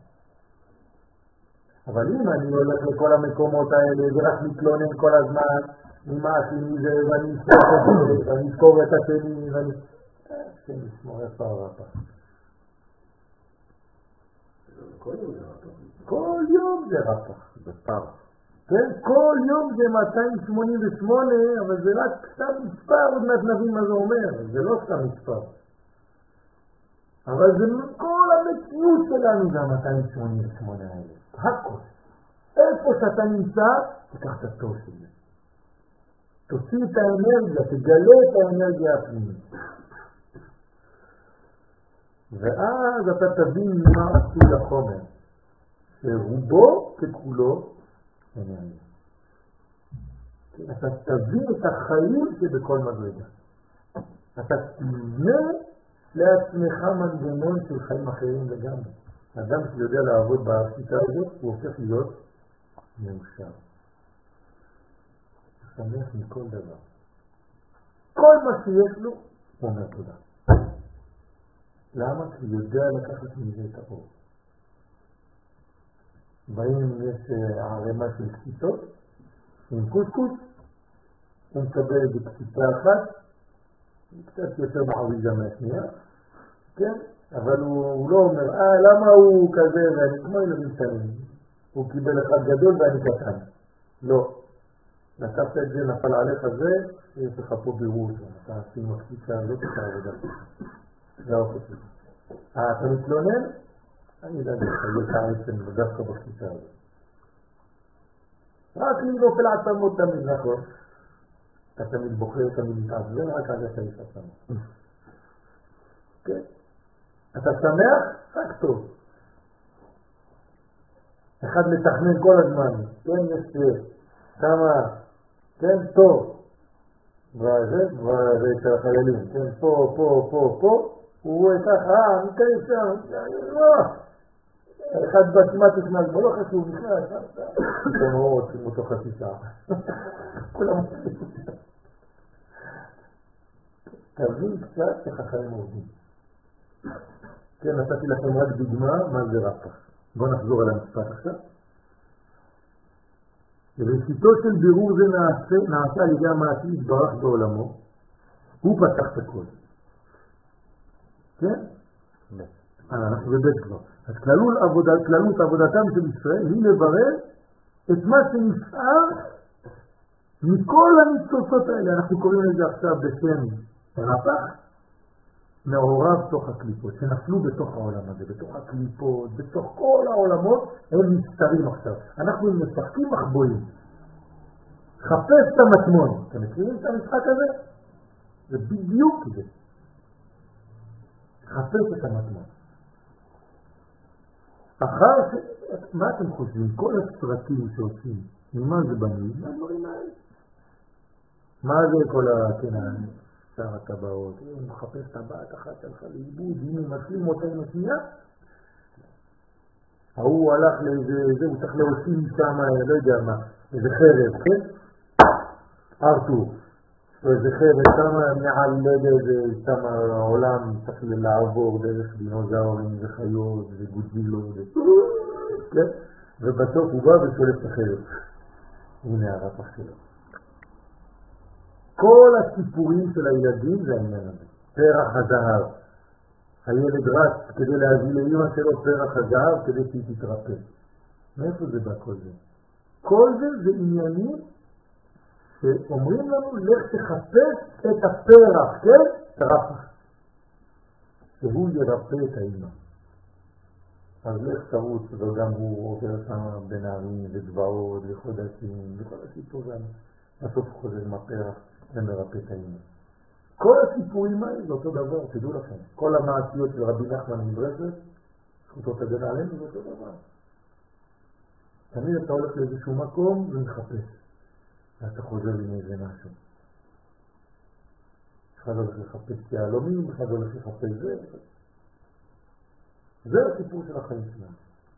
אבל אם אני הולך לכל המקומות האלה, ורק מתלונן כל הזמן, נמאס לי מזה, ואני ואני אזכור את השני, ואני... כן, נשמור איפה הרפא. כל יום זה רפא. כל יום זה רפא, בפר. כן, כל יום זה מאתיים שמונים ושמונה, אבל זה רק סתם מספר, עוד מעט נבין מה זה אומר, זה לא סתם מספר. אבל זה כל המציאות שלנו זה מאתיים שמונים ושמונה האלה. הכל. איפה שאתה נמצא, תיקח את הטוב שלי. תוציא את האנרגיה, תגלה את האנרגיה הפנימית. ואז אתה תבין מה עשוי החומר, שרובו ככולו אנרגיה. אתה תבין את החיים שבכל מדרגה. אתה תבנה לעצמך מנגנון של חיים אחרים לגמרי. אדם שיודע לעבוד בשיטה הזאת, הוא הופך להיות מאושר. שמח מכל דבר. כל מה שיש לו, הוא אומר תודה. למה? כי הוא יודע לקחת מזה את האור. באים יש ערימה של קציצות, עם קוסקוס, הוא מקבל את קציצה אחת, קצת יותר מעריזה מהשנייה, כן? אבל הוא, הוא לא אומר, אה, למה הוא כזה, ואני כמו ילדים קטנים. הוא קיבל אחד גדול ואני קטן. לא. לקחת את זה, נפל עליך זה, יש לך פה בירות, אתה עושים מקציצה, לא תקרא עבודה. זה האופן שלי. אה, אתה מתלונן? אני יודע, יש העצם ודווקא בקציצה הזאת. רק לי נופל עצמות תמיד, נכון? אתה תמיד בוחר, תמיד מתעזר, רק אז אתה יש עצמה. כן? אתה שמח? רק טוב. אחד מתכנן כל הזמן, כן, יש כמה, כן, טוב. וזה, וזה את החיילים, כן, פה, פה, פה, פה, הוא רואה ככה, אה, מתקיים שם, לא. אחד בתמטוס מהגבול, לא חשוב, נכנס, אתם רואים עושים אותו חצי שעה. כולם עושים. תבין קצת איך החיים עובדים. כן, נתתי לכם רק דוגמה, מה זה רפ"ח. בואו נחזור על המשפט עכשיו. ראשיתו של בירור זה נעשה, נעשה על ידי המעשי יתברך בעולמו, הוא פתח את הכל. כן? אה, אנחנו בבית כבר. אז כללות עבודה, כללות עבודתם של ישראל היא לברר את מה שנשאר מכל הניצוצות האלה. אנחנו קוראים לזה עכשיו בשם רפ"ח, מעורב תוך הקליפות, שנפלו בתוך העולם הזה, בתוך הקליפות, בתוך כל העולמות, הם מסתרים עכשיו. אנחנו משחקים מחבואים. חפש את המטמון. אתם מכירים את המשחק הזה? זה בדיוק זה. חפש את המטמון. אחר ש... מה אתם חושבים? כל הסרטים שעושים, ממה זה בנוי? מה דברים האלה? מה זה כל הכנען? שר הטבעות, הוא מחפש טבעת אחת שלך לאיבוד, אם הוא משלים אותה עם השנייה, ההוא הלך לאיזה, זה, הוא צריך להוציא שם, לא יודע מה, איזה חרב, כן? ארתור, איזה חרב שם מעל, לא יודע, איזה שם העולם, צריך לעבור דרך דינוזאורים וחיות וגודזילות, כן? ובסוף הוא בא ושולף את החרב. הנה הרפ"ח שלו. כל הסיפורים של הילדים זה העניין הזה. פרח הזהב. הילד רץ כדי להביא לאמא שלו פרח הזהב כדי שהיא תתרפא. מאיפה זה בא כל זה? כל זה זה עניינים שאומרים לנו לך תחפש את הפרח, כן? תרפח. שהוא ירפא את האמא. אז לך תרוץ, וגם הוא עובר שם בין הערים ודבעות וחודשים וכל הסיפור הזה. בסוף חוזר עם הפרח ומרפא את האמא. כל הסיפורים האלה זה אותו דבר, תדעו לכם. כל המעשיות של רבי נחמן מברסלב, זכותו תגן עלינו, זה אותו דבר. תמיד אתה הולך לאיזשהו מקום ומחפש. ואתה חוזר עם איזה משהו. אחד הולך לחפש יעלומים, אחד הולך לחפש זה. זה הסיפור של החיים שלנו.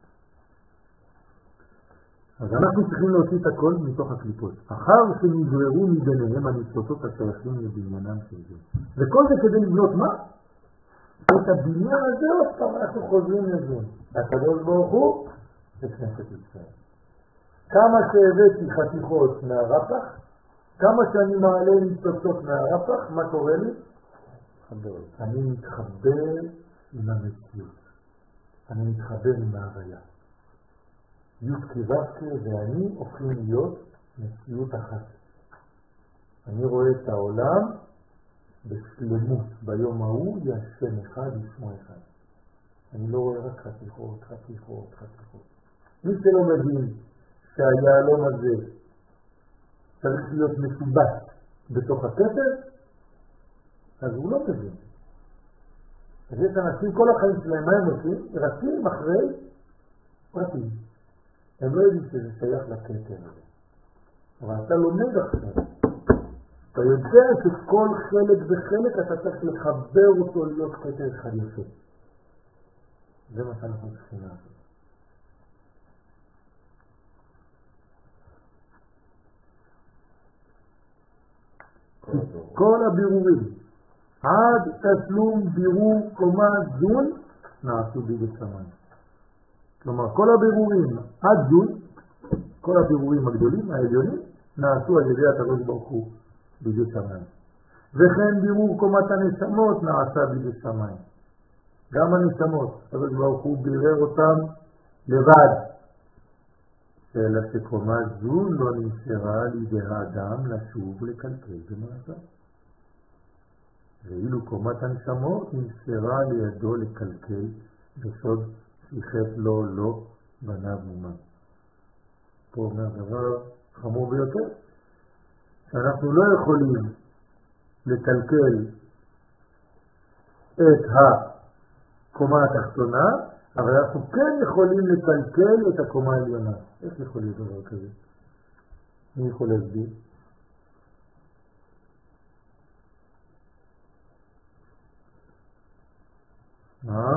אז אנחנו צריכים להוציא את הכל מתוך הקליפות. אחר שנגררו מביניהם הניצוצות השייכים לבניינם של זה. וכל זה כדי לבנות מה? את הבניין הזה עוד פעם אנחנו חוזרים לזה. הקדוש ברוך הוא בכנסת ישראל. כמה שהבאתי חתיכות מהרפ"ח, כמה שאני מעלה ניצוצות מהרפ"ח, מה קורה לי? אני מתחבר עם המציאות. אני מתחבר עם ההוויה. י' כבבקה ואני הופכים להיות מציאות אחת. אני רואה את העולם בשלמות. ביום ההוא ישם אחד ישמו אחד. אני לא רואה רק חתיכות, חתיכות, חתיכות. מי שלא מבין שהיעלום הזה צריך להיות מסובט בתוך הכתר, אז הוא לא מבין. אז יש אנשים כל החיים שלהם, מה הם עושים? רצים אחרי פרטים. הם לא יודעים שזה שייך לכתר הזה. אבל אתה לומד עכשיו. אתה יודע שכל חלק וחלק אתה צריך לחבר אותו להיות כתר אחד יפה. זה מה שאנחנו צריכים לעשות. כל הבירורים עד תשלום בירור קומה זון נעשו בידי שמיים. כלומר כל הבירורים עד זון, כל הבירורים הגדולים העליונים נעשו על ידי הקדוש ברוך הוא בידי שמיים. וכן בירור קומת הנשמות נעשה בידי שמיים. גם הנשמות הקדוש ברוך הוא בירר אותם לבד. אלא שקומה זו לא נמסרה לידי האדם לשוב לקלקל במעשה. ואילו קומת הנשמות נמסרה לידו לקלקל בסוד שיחת לו לא בניו מומן. פה אומר דבר חמור ביותר, אנחנו לא יכולים לקלקל את הקומה התחתונה, אבל אנחנו כן יכולים לקלקל את הקומה העליונה. איך יכול להיות דבר כזה? מי יכול להסביר? מה?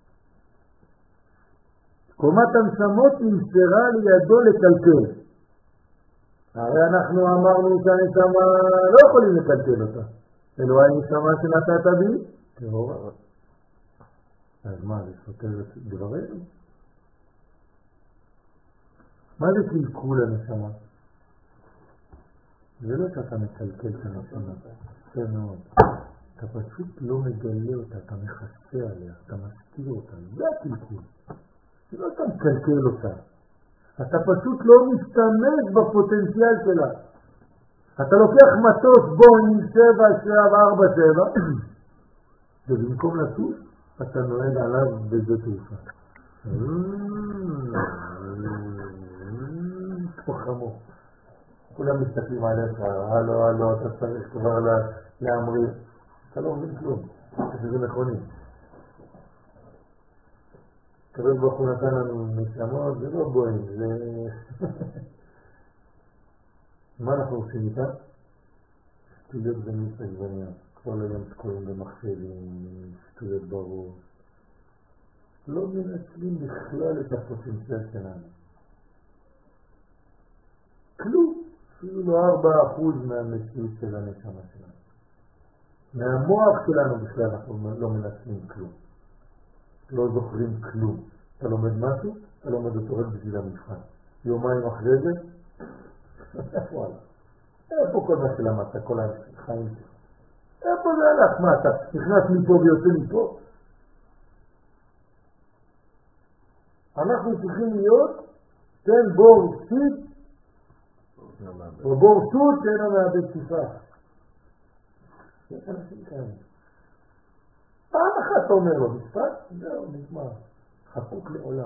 קומת הנשמות נמסרה לידו לקלקל. הרי אנחנו אמרנו שהנשמה לא יכולים לקלקל אותה. אלוהי נשמה שנתת בי? טהורה. אז מה, זה סותר את דברינו? מה זה קלקול הנשמה? זה לא שאתה מקלקל את הנשמה. זה מאוד. אתה פשוט לא מגלה אותה, אתה מחסה עליה, אתה מסתיר אותה. זה הקלקול. זה לא אתה מקלקל אותה. אתה פשוט לא משתמש בפוטנציאל שלה. אתה לוקח מטוס בואינג שבע שבע ארבע שבע ובמקום לטוס אתה נועד עליו בזה תעופה. כמו חמור. כולם מסתכלים עליך, הלו הלו אתה צריך כבר להמריא. אתה לא מבין כלום, שזה מכונים. קרב ברוך הוא נתן לנו נשמות, זה לא בואינג, זה... מה אנחנו עושים איתה? שטויות בניס עגבניה, כל היום שקועים במחשבים, שטויות ברור. לא מנצלים בכלל את הפוטנציאל שלנו. כלום, אפילו לא ארבעה אחוז מהמציאות של הנשמה שלנו. מהמוח שלנו בכלל אנחנו לא מנצלים כלום. לא זוכרים כלום. אתה לומד משהו, אתה לומד אותו רק בשביל המבחן. יומיים אחרי זה, איפה הלך? איפה כל מה שלמדת, כל החיים שלך? איפה זה הלך? מה, אתה נכנס מפה ויוצא מפה? אנחנו צריכים להיות, תן בור סיט, או בור סוט, תן לנו מהבית סיפה. יש אנשים כאלה. פעם אחת אתה אומר לו, משפט, זהו, נגמר. חפוק לעולם.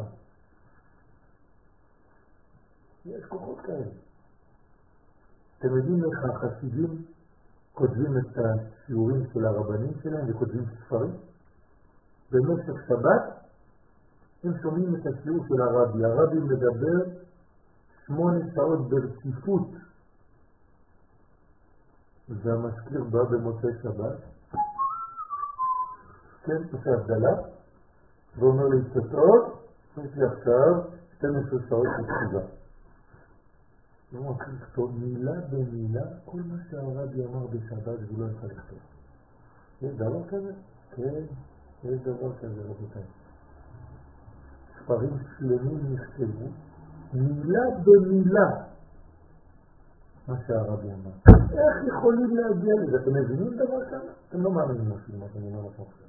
יש כוחות כאלה. אתם יודעים איך החסידים כותבים את השיעורים של הרבנים שלהם וכותבים ספרים? במשך שבת הם שומעים את השיעור של הרבי. הרבי מדבר שמונה שעות ברציפות. והמזכיר בא במוצאי שבת, כן, עושה הבדלה, ואומר לי, תוצאות, יש לי עכשיו שתים עשרה שעות בתשובה. הוא מקריא לכתוב מילה במילה כל מה שהרבי אמר בשבת והוא לא יכול לכתוב. יש דבר כזה? כן, יש דבר כזה, רבותיי. ספרים שלמים נכתבו מילה במילה מה שהרבי אמר. איך יכולים להגיע לזה? אתם מבינים דבר כזה? אתם לא מאמינים משהו מה שאני אומר לכם עכשיו.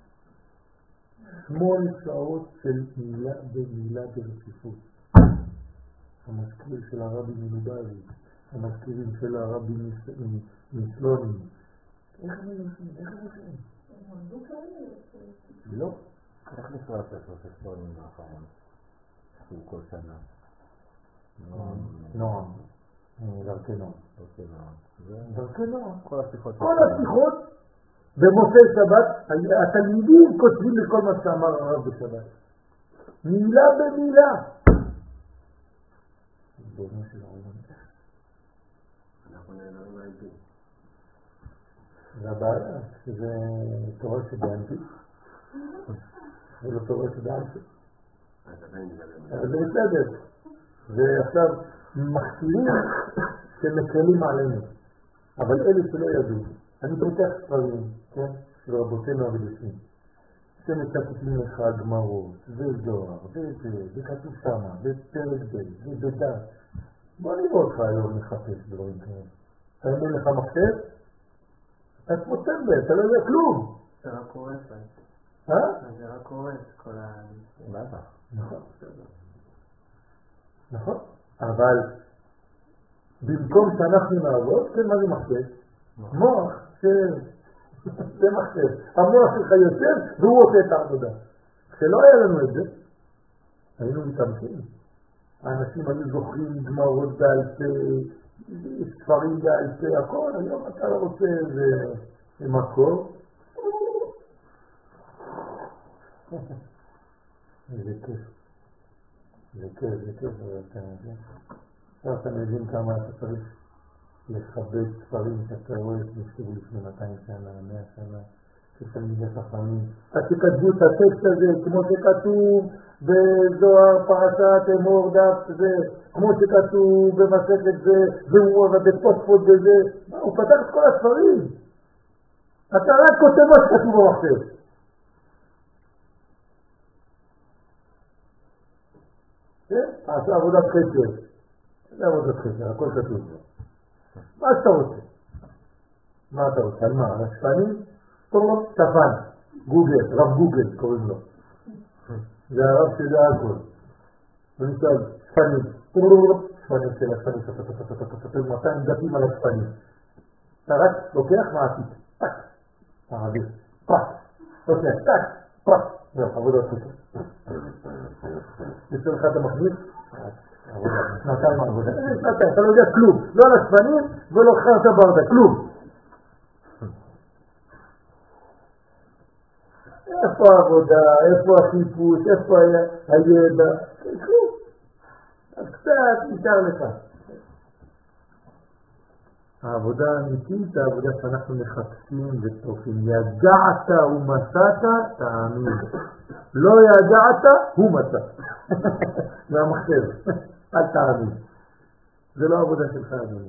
שמונה שעות של מילה במילה ברציפות. המזכיר של הרבי מלובבי, המזכירים של הרבי מסלונים. איך הם עושים? איך הם עושים? הם עמדו כאלה? לא. איך נקרא ספר של סלונים האחרון? שהוא כל שנה. נועם. דרכי נועם. דרכי נועם. כל השיחות. כל השיחות במוצאי שבת, התלמידים כותבים לכל מה שאמר הרב בשבת. מילה במילה. בואו של העולם. אנחנו נהנים להגיד. זה הבעיה, שזה תורה שבאנגלית. זה לא תורה שבאנגלית. אבל זה בסדר. ועכשיו מחסירים שמקלים עלינו. אבל אלה שלא ידעו. אני פותח ספרים, כן? של רבותינו הקדושים. שמצטטים לך גמרות, וזוהר, וזה, וכתוב שמה, בפרק ב', ובדת. בוא נראה אותך היום מחפש דברים כאלה. אתה אומר לך מחשב? אתה תמוצא ב', אתה לא יודע כלום. זה רק קורס. אה? זה רק קורס, כל ה... בטח. נכון. נכון. אבל במקום שאנחנו נעבוד, כן, מה זה מחשב? מוח של... זה מחשב. המוח שלך יושב והוא עושה את העבודה. כשלא היה לנו את זה, היינו מתאמצים. האנשים היו זוכרים גמרות בעל פה, ספרים בעל פה, הכל, היום אתה לא רוצה איזה מקור. זה כיף. זה כיף, זה כיף, אבל אתה מבין כמה אתה צריך לכבד ספרים שאתה רואה שנכתבו לפני מאתיים שנה, מאה שנה, שתלמידי חכמים. אז שכתבו את הטקסט הזה כמו שכתוב בזוהר פרשת אמור דף זה, כמו שכתוב במסכת זה, והוא בפוספות בזה, הוא פתח את כל הספרים. אתה רק כותב מה שכתוב במחשב. עשה עבודת חקר. זה עבודת חקר, הכל כתוב בו. מה שאתה רוצה? מה אתה רוצה? על מה? על השפנים? טוב, שפן, גוגל, רב גוגל קוראים לו. זה הרב שזה הכל. ונשאל, שפנים, שפנים של השפנים, מאתיים דפים על השפנים. אתה רק לוקח מעתיק, טק, תעביר, פרק, לוקח, טק, פרק, זהו, עבודת חקר. יש לך אתה מחליף? שנתיים עבודה. שנתיים, אתה לא יודע כלום. לא על השפנים ולא חרת ברדה, כלום. איפה העבודה, איפה החיפוש, איפה הידע, כלום. אז קצת נשאר לך. העבודה האמיתית, העבודה שאנחנו מחפשים וצופים. יגעת ומצאת, תאמין. לא יגעת, הוא מצא. זה המחשב. אל תאמין. זה לא העבודה שלך, אדוני.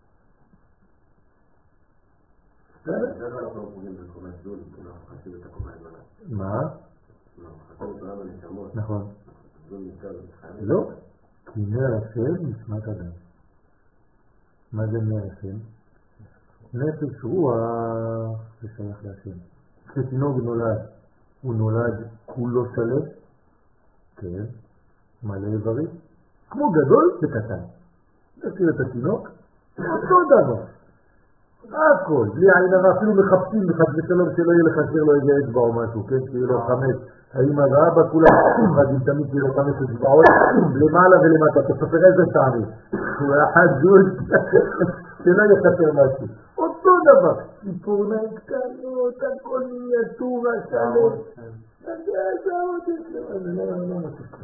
זה לא אנחנו פוגעים בקומה זול, אנחנו חשים את הקומה הגדולה. מה? אנחנו חשים את עולם הנשמות. נכון. זול נזכר וחייב. לא. כי נר השם נשמת אדם. מה זה נר השם? נפש רוח זה שייך להשם. כשתינוק נולד, הוא נולד כולו שלם, כן, מלא איברים, כמו גדול וקטן. נזכיר את התינוק, אותו דבר. הכל, בלי עין הרע, אפילו מחפשים מחד ושלום שלא יהיה לך שיר לו איזה אצבע או משהו, כן, שיהיה לו חמש. האמא והאבא כולם חדים תמיד שיהיה לו חמש אצבעות, למעלה ולמטה, תספר איזה טעמי. הוא אחד זול, שלא יספר משהו. אותו דבר, ציפורניים קטנות, הכל מיניאטורה, שלום. איזה עוד יש לו, אני לא מספר.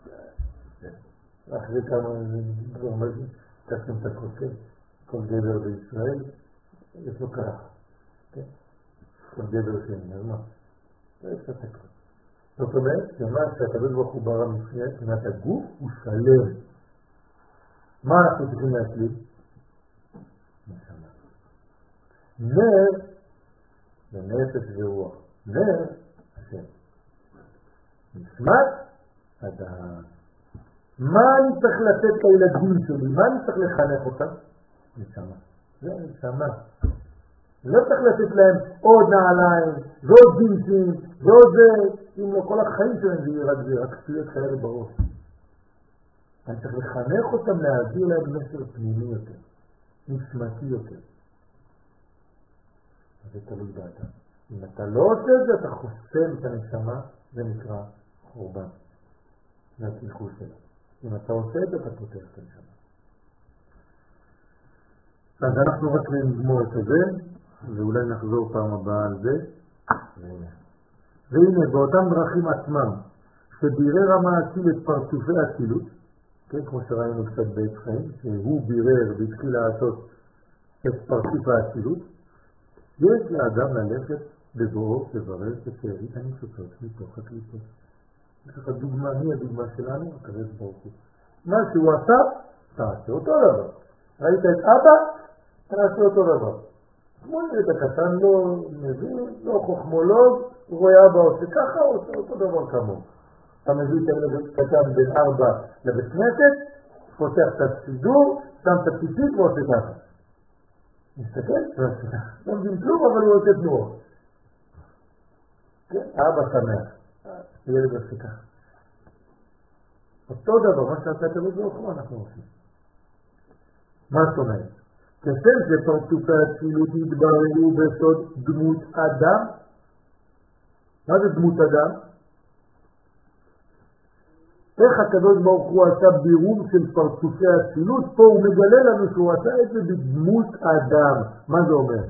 אחרי כמה כבר מזים, תקתם את הכותל, כל גבר בישראל, יש לו ככה, כן? כל גבר שני, אז מה? זה יש את הכל. זאת אומרת, שמה שהקדוש ברוך הוא ברא מבחינת הגוף הוא שלם. מה אנחנו צריכים להשלים? נשמה. נר זה נפש ורוח. נר, השם. נשמת, אדם. מה אני צריך לתת לילדים שלי? מה אני צריך לחנך אותם? נשמה. זה נשמה. לא צריך לתת להם עוד נעליים, ועוד ג'ינסים, ועוד זה, אם לא כל החיים שלהם זה יהיה רק זה, רק שטויות כאלה בראש. אני צריך לחנך אותם, להעביר להם מסר פנימי יותר, נשמתי יותר. אז זה תלוי באדם. אם אתה לא עושה את זה, אתה חוסם את הנשמה, זה נקרא חורבן. זה התלכות שלה. אם אתה עושה את זה, אתה פותח את הנשמה. אז אנחנו רק נגמור את זה, ואולי נחזור פעם הבאה על זה. והנה, באותם דרכים עצמם, שבירר המעשיל את פרצופי הצילות, כן, כמו שראינו קצת בית חיים, שהוא בירר והתחיל לעשות את פרצוף הצילות, יש לאדם ללכת בבואו לברר את שארית הניצוצות מתוך הקליפות. יש לך דוגמה, מי הדוגמה שלנו? הקדוש ברוך הוא. מה שהוא עשה, תעשה אותו דבר. ראית את אבא? תעשה אותו דבר. כמו את הקטן לא מבין, לא חוכמולוג, הוא רואה אבא עושה ככה, הוא עושה אותו דבר כמוהו. אתה מביא את הילד קטן בין ארבע לבית כנסת, פותח את הסידור, שם את הציפית ועושה ככה. מסתכל? לא מבין כלום, אבל הוא עושה תנועות. כן? האבא שמח. ילד עושה ככה. אותו דבר, מה שאתה תמיד לא אנחנו עושים. מה זאת אומרת? כשם שפרצופי הצילות התבררו בסוד דמות אדם. מה זה דמות אדם? איך הקדוש ברוך הוא עשה בירור של פרצופי האצילות, פה הוא מגלה לנו שהוא עשה את זה בדמות אדם. מה זה אומר?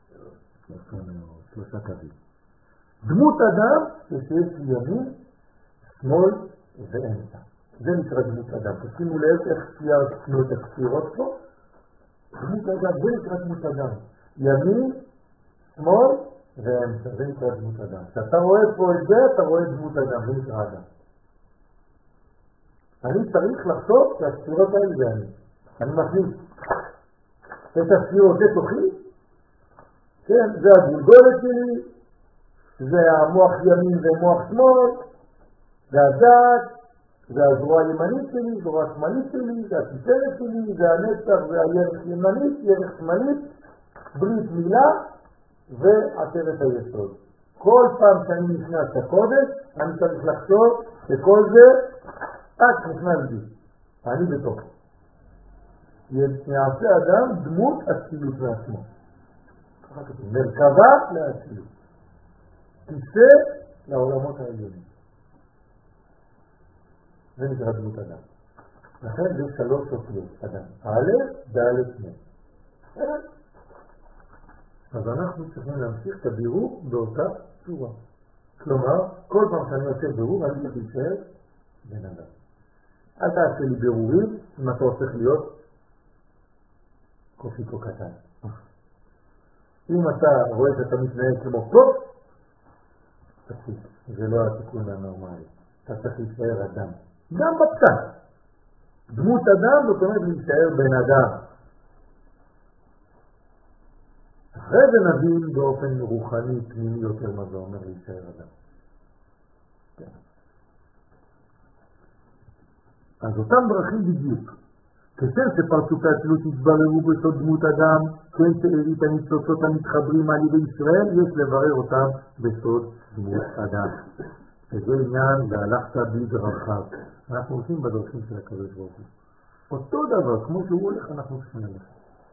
שלושה קווים. דמות אדם שיש ימין, שמאל ואמצע. זה נקרא דמות אדם. תשימו לב איך ציירנו את הספירות פה. דמות אדם, זה נקרא דמות אדם. ימין, שמאל ואמצע. זה נקרא דמות אדם. כשאתה רואה פה את זה, אתה רואה דמות אדם. זה נקרא אדם. אני צריך לחשוב שהספירות האלה זה אני. אני מכניס את הספירות לתוכי. כן, זה הגולגולת שלי, זה המוח ימין ומוח שמאל, זה הדעת, זה הזרוע הימנית שלי, זרוע שמאלית שלי, זה התפארת שלי, זה הנצח, זה הירך ימנית, ירך שמאלית, ברית מילה ועטרת היסוד. כל פעם שאני נכנס לקודש, אני צריך לחשוב שכל זה רק נכנס בי, אני בתוך. יעשה אדם דמות אצילות לעצמו. מרכבה לאצילות. כיסא לעולמות העליונים. זה נקרא דמות אדם. לכן זה שלוש אותיות אדם. א', ד', מ'. אז אנחנו צריכים להמשיך את הבירור באותה צורה. כלומר, כל פעם שאני עושה בירור, אני צריך להישאר בן אדם. אל תעשה לי בירורים אם אתה הופך להיות קופיקו קטן. אם אתה רואה שאתה מתנהג כמו קוף, תפסיק. זה לא התיקון הנורמלי. אתה צריך להישאר אדם. גם בפשט. דמות אדם זאת אומרת להישאר בן אדם. אחרי זה נבין באופן רוחני פנימי יותר מה זה אומר להישאר אדם. כן. אז אותם דרכים בדיוק. כשם שפרצופי האצילות התבררו בסוד דמות אדם, כן שארית הניצוצות המתחברים על ידי ישראל, יש לברר אותם בסוד דמות אדם. וזה עניין והלכת בדרכיו. אנחנו הולכים בדרכים של הקדוש ברוך הוא. אותו דבר, כמו שהוא הולך, אנחנו צריכים ללכת.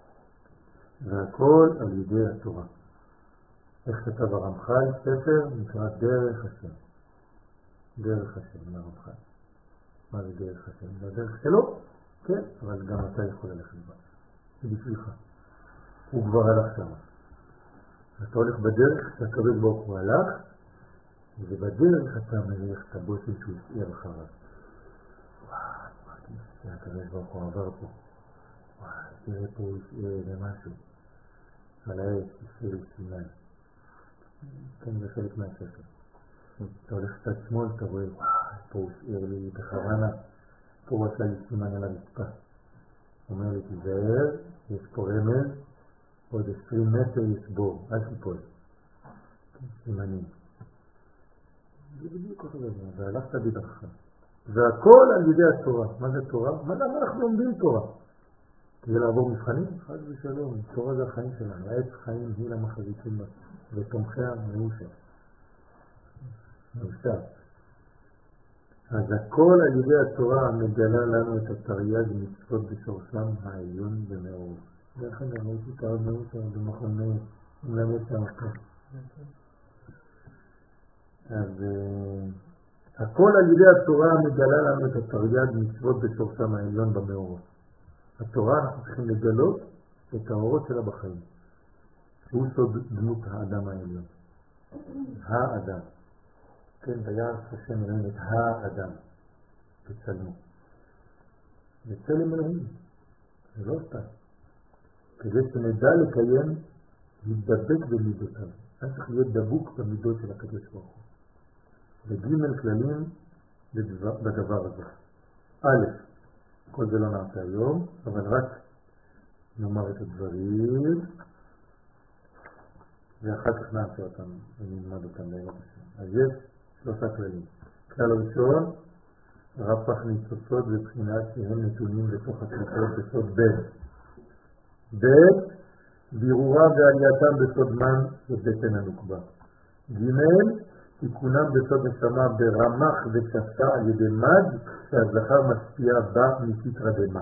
והכל על ידי התורה. איך כתב הרמח"ל ספר נקרא דרך השם. דרך השם, הרמח"ל. מה זה דרך השם? זה הדרך שלו? כן, אבל גם אתה יכול ללכת בה. זה בשבילך. הוא כבר הלך שם. אתה הולך בדרך שהקדוש ברוך הוא הלך, ובדרך אתה מלך את הבושם שהוא השאיר אחריו. וואי, מה הקדוש ברוך הוא עבר פה. וואי, תראה פה הוא השאיר למשהו. על העץ, השאיר סימן. כן, זה חלק מהספר. אתה הולך קצת שמאל, אתה רואה, וואי, פה הוא השאיר לי בחרנה. פה הוא עשה לי סימן על הרצפה. הוא אומר לי, תיזהר, יש פה רמז, עוד עשרים מטר יש בור, אל תיפול. סימנים. זה בדיוק אותו דבר, והלכת בדרכך. והכל על ידי התורה. מה זה תורה? מה למה אנחנו לומדים תורה? כדי לעבור מבחנים? חד ושלום. תורה זה החיים שלנו. העץ חיים היא למחזיקים בה. ותומכיה מאושר. מאושר. אז הכל על ידי התורה מגלה לנו את התרי"ג מצוות בשורשם העליון במאור. דרך אגב, הייתי תרב מאושר במכון מאיר. הוא מלמד שם עכשיו. אז הכל על ידי התורה מגלה לנו את התרי"ג מצוות בשורשם העליון במאורות. התורה אנחנו צריכים לגלות את האורות שלה בחיים. שהוא סוד דמות האדם העליון. האדם. כן, ביער השם רואים את האדם. בצלמו. בצלם אלוהים. זה לא סתם. כדי שנדע לקיים, להתדבק במידותיו. אני צריך להיות דבוק במידות של הקדוש ברוך הוא. בג' כללים בדבר הזה. א', כל זה לא נעשה היום, אבל רק נאמר את הדברים, ואחר כך נעשה אותם ונלמד אותם בעזרת השם. אז יש שלושה כללים. כלל הראשון, רפ"ח ניצוצות ובחינת שהם נתונים בתוך הקליפות בסוד ב'. ב', בירורה ועלייתם בסוד מן ובטן הנוקבה. ג', תיקונם בסוד נשמה ברמח ושסה על ידי מד שהזכר משפיע בה מסתרא דמה.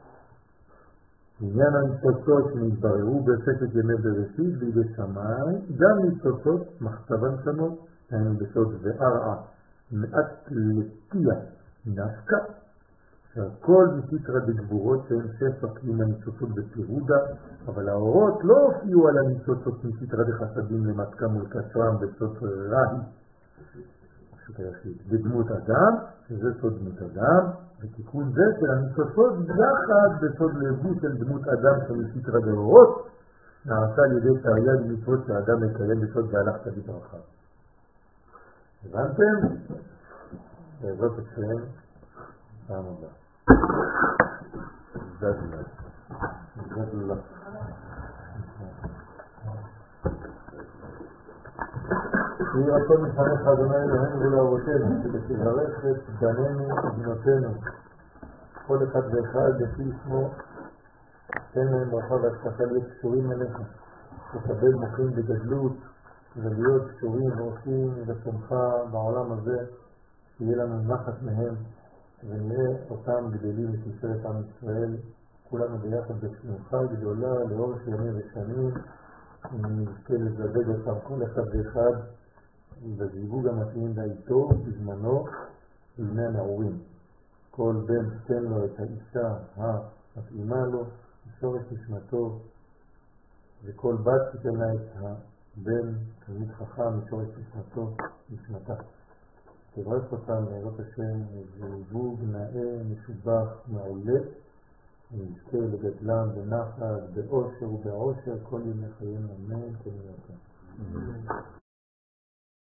עניין הניצוצות שנתבררו בספר ימי בראשית בידי שמיים, גם ניצוצות מחצבן שונות, היינו בסוד וערעה, מעט לתיה נפקה, שהכל מסיטרא דגבורות שהן שפע פנימה ניצוצות בפירודה, אבל האורות לא הופיעו על הניצוצות מסיטרא דחסדים למתקה מול קצרם בסוד ראי, בדמות אדם, שזה סוד דמות אדם, ותיקון זה של הניצוצות יחד בסוד לבוש של דמות אדם שמסיטרא דאורות, נעשה על ידי תרי"ג מצוות שהאדם מקיים בסוד והלך צדיק רחב. הבנתם? בעזרת השם, פעם הבאה. זדלה. זדלה. יהי רצון לפניך אדוני אלוהינו ולאבותינו, שתברך את בנינו ובנותינו, כל אחד ואחד לפי שמו, תן להם ברכה והצלחה להיות קשורים אליך, לקבל מוחים בגדלות ולהיות קשורים ועושים ושמחה בעולם הזה, שיהיה לנו נחת מהם ונראה אותם גדלים לתפארת עם ישראל, כולנו ביחד בשמחה גדולה לאורך ימים ושנים, ונזכה לזווג אותם כל אחד ואחד בזיווג המתאים בעיתו בזמנו לבני הנעורים. כל בן תן לו את האישה המתאימה לו בשורש נשמתו, וכל בת תתן לה את הבן תלמיד חכם משורש נשמתו נשמתה. תברך אותם בעזרת השם זיווג נאה משובח מעולה, ונזכה לגדלם בנחת באושר ובעושר כל ימי חיים אמן.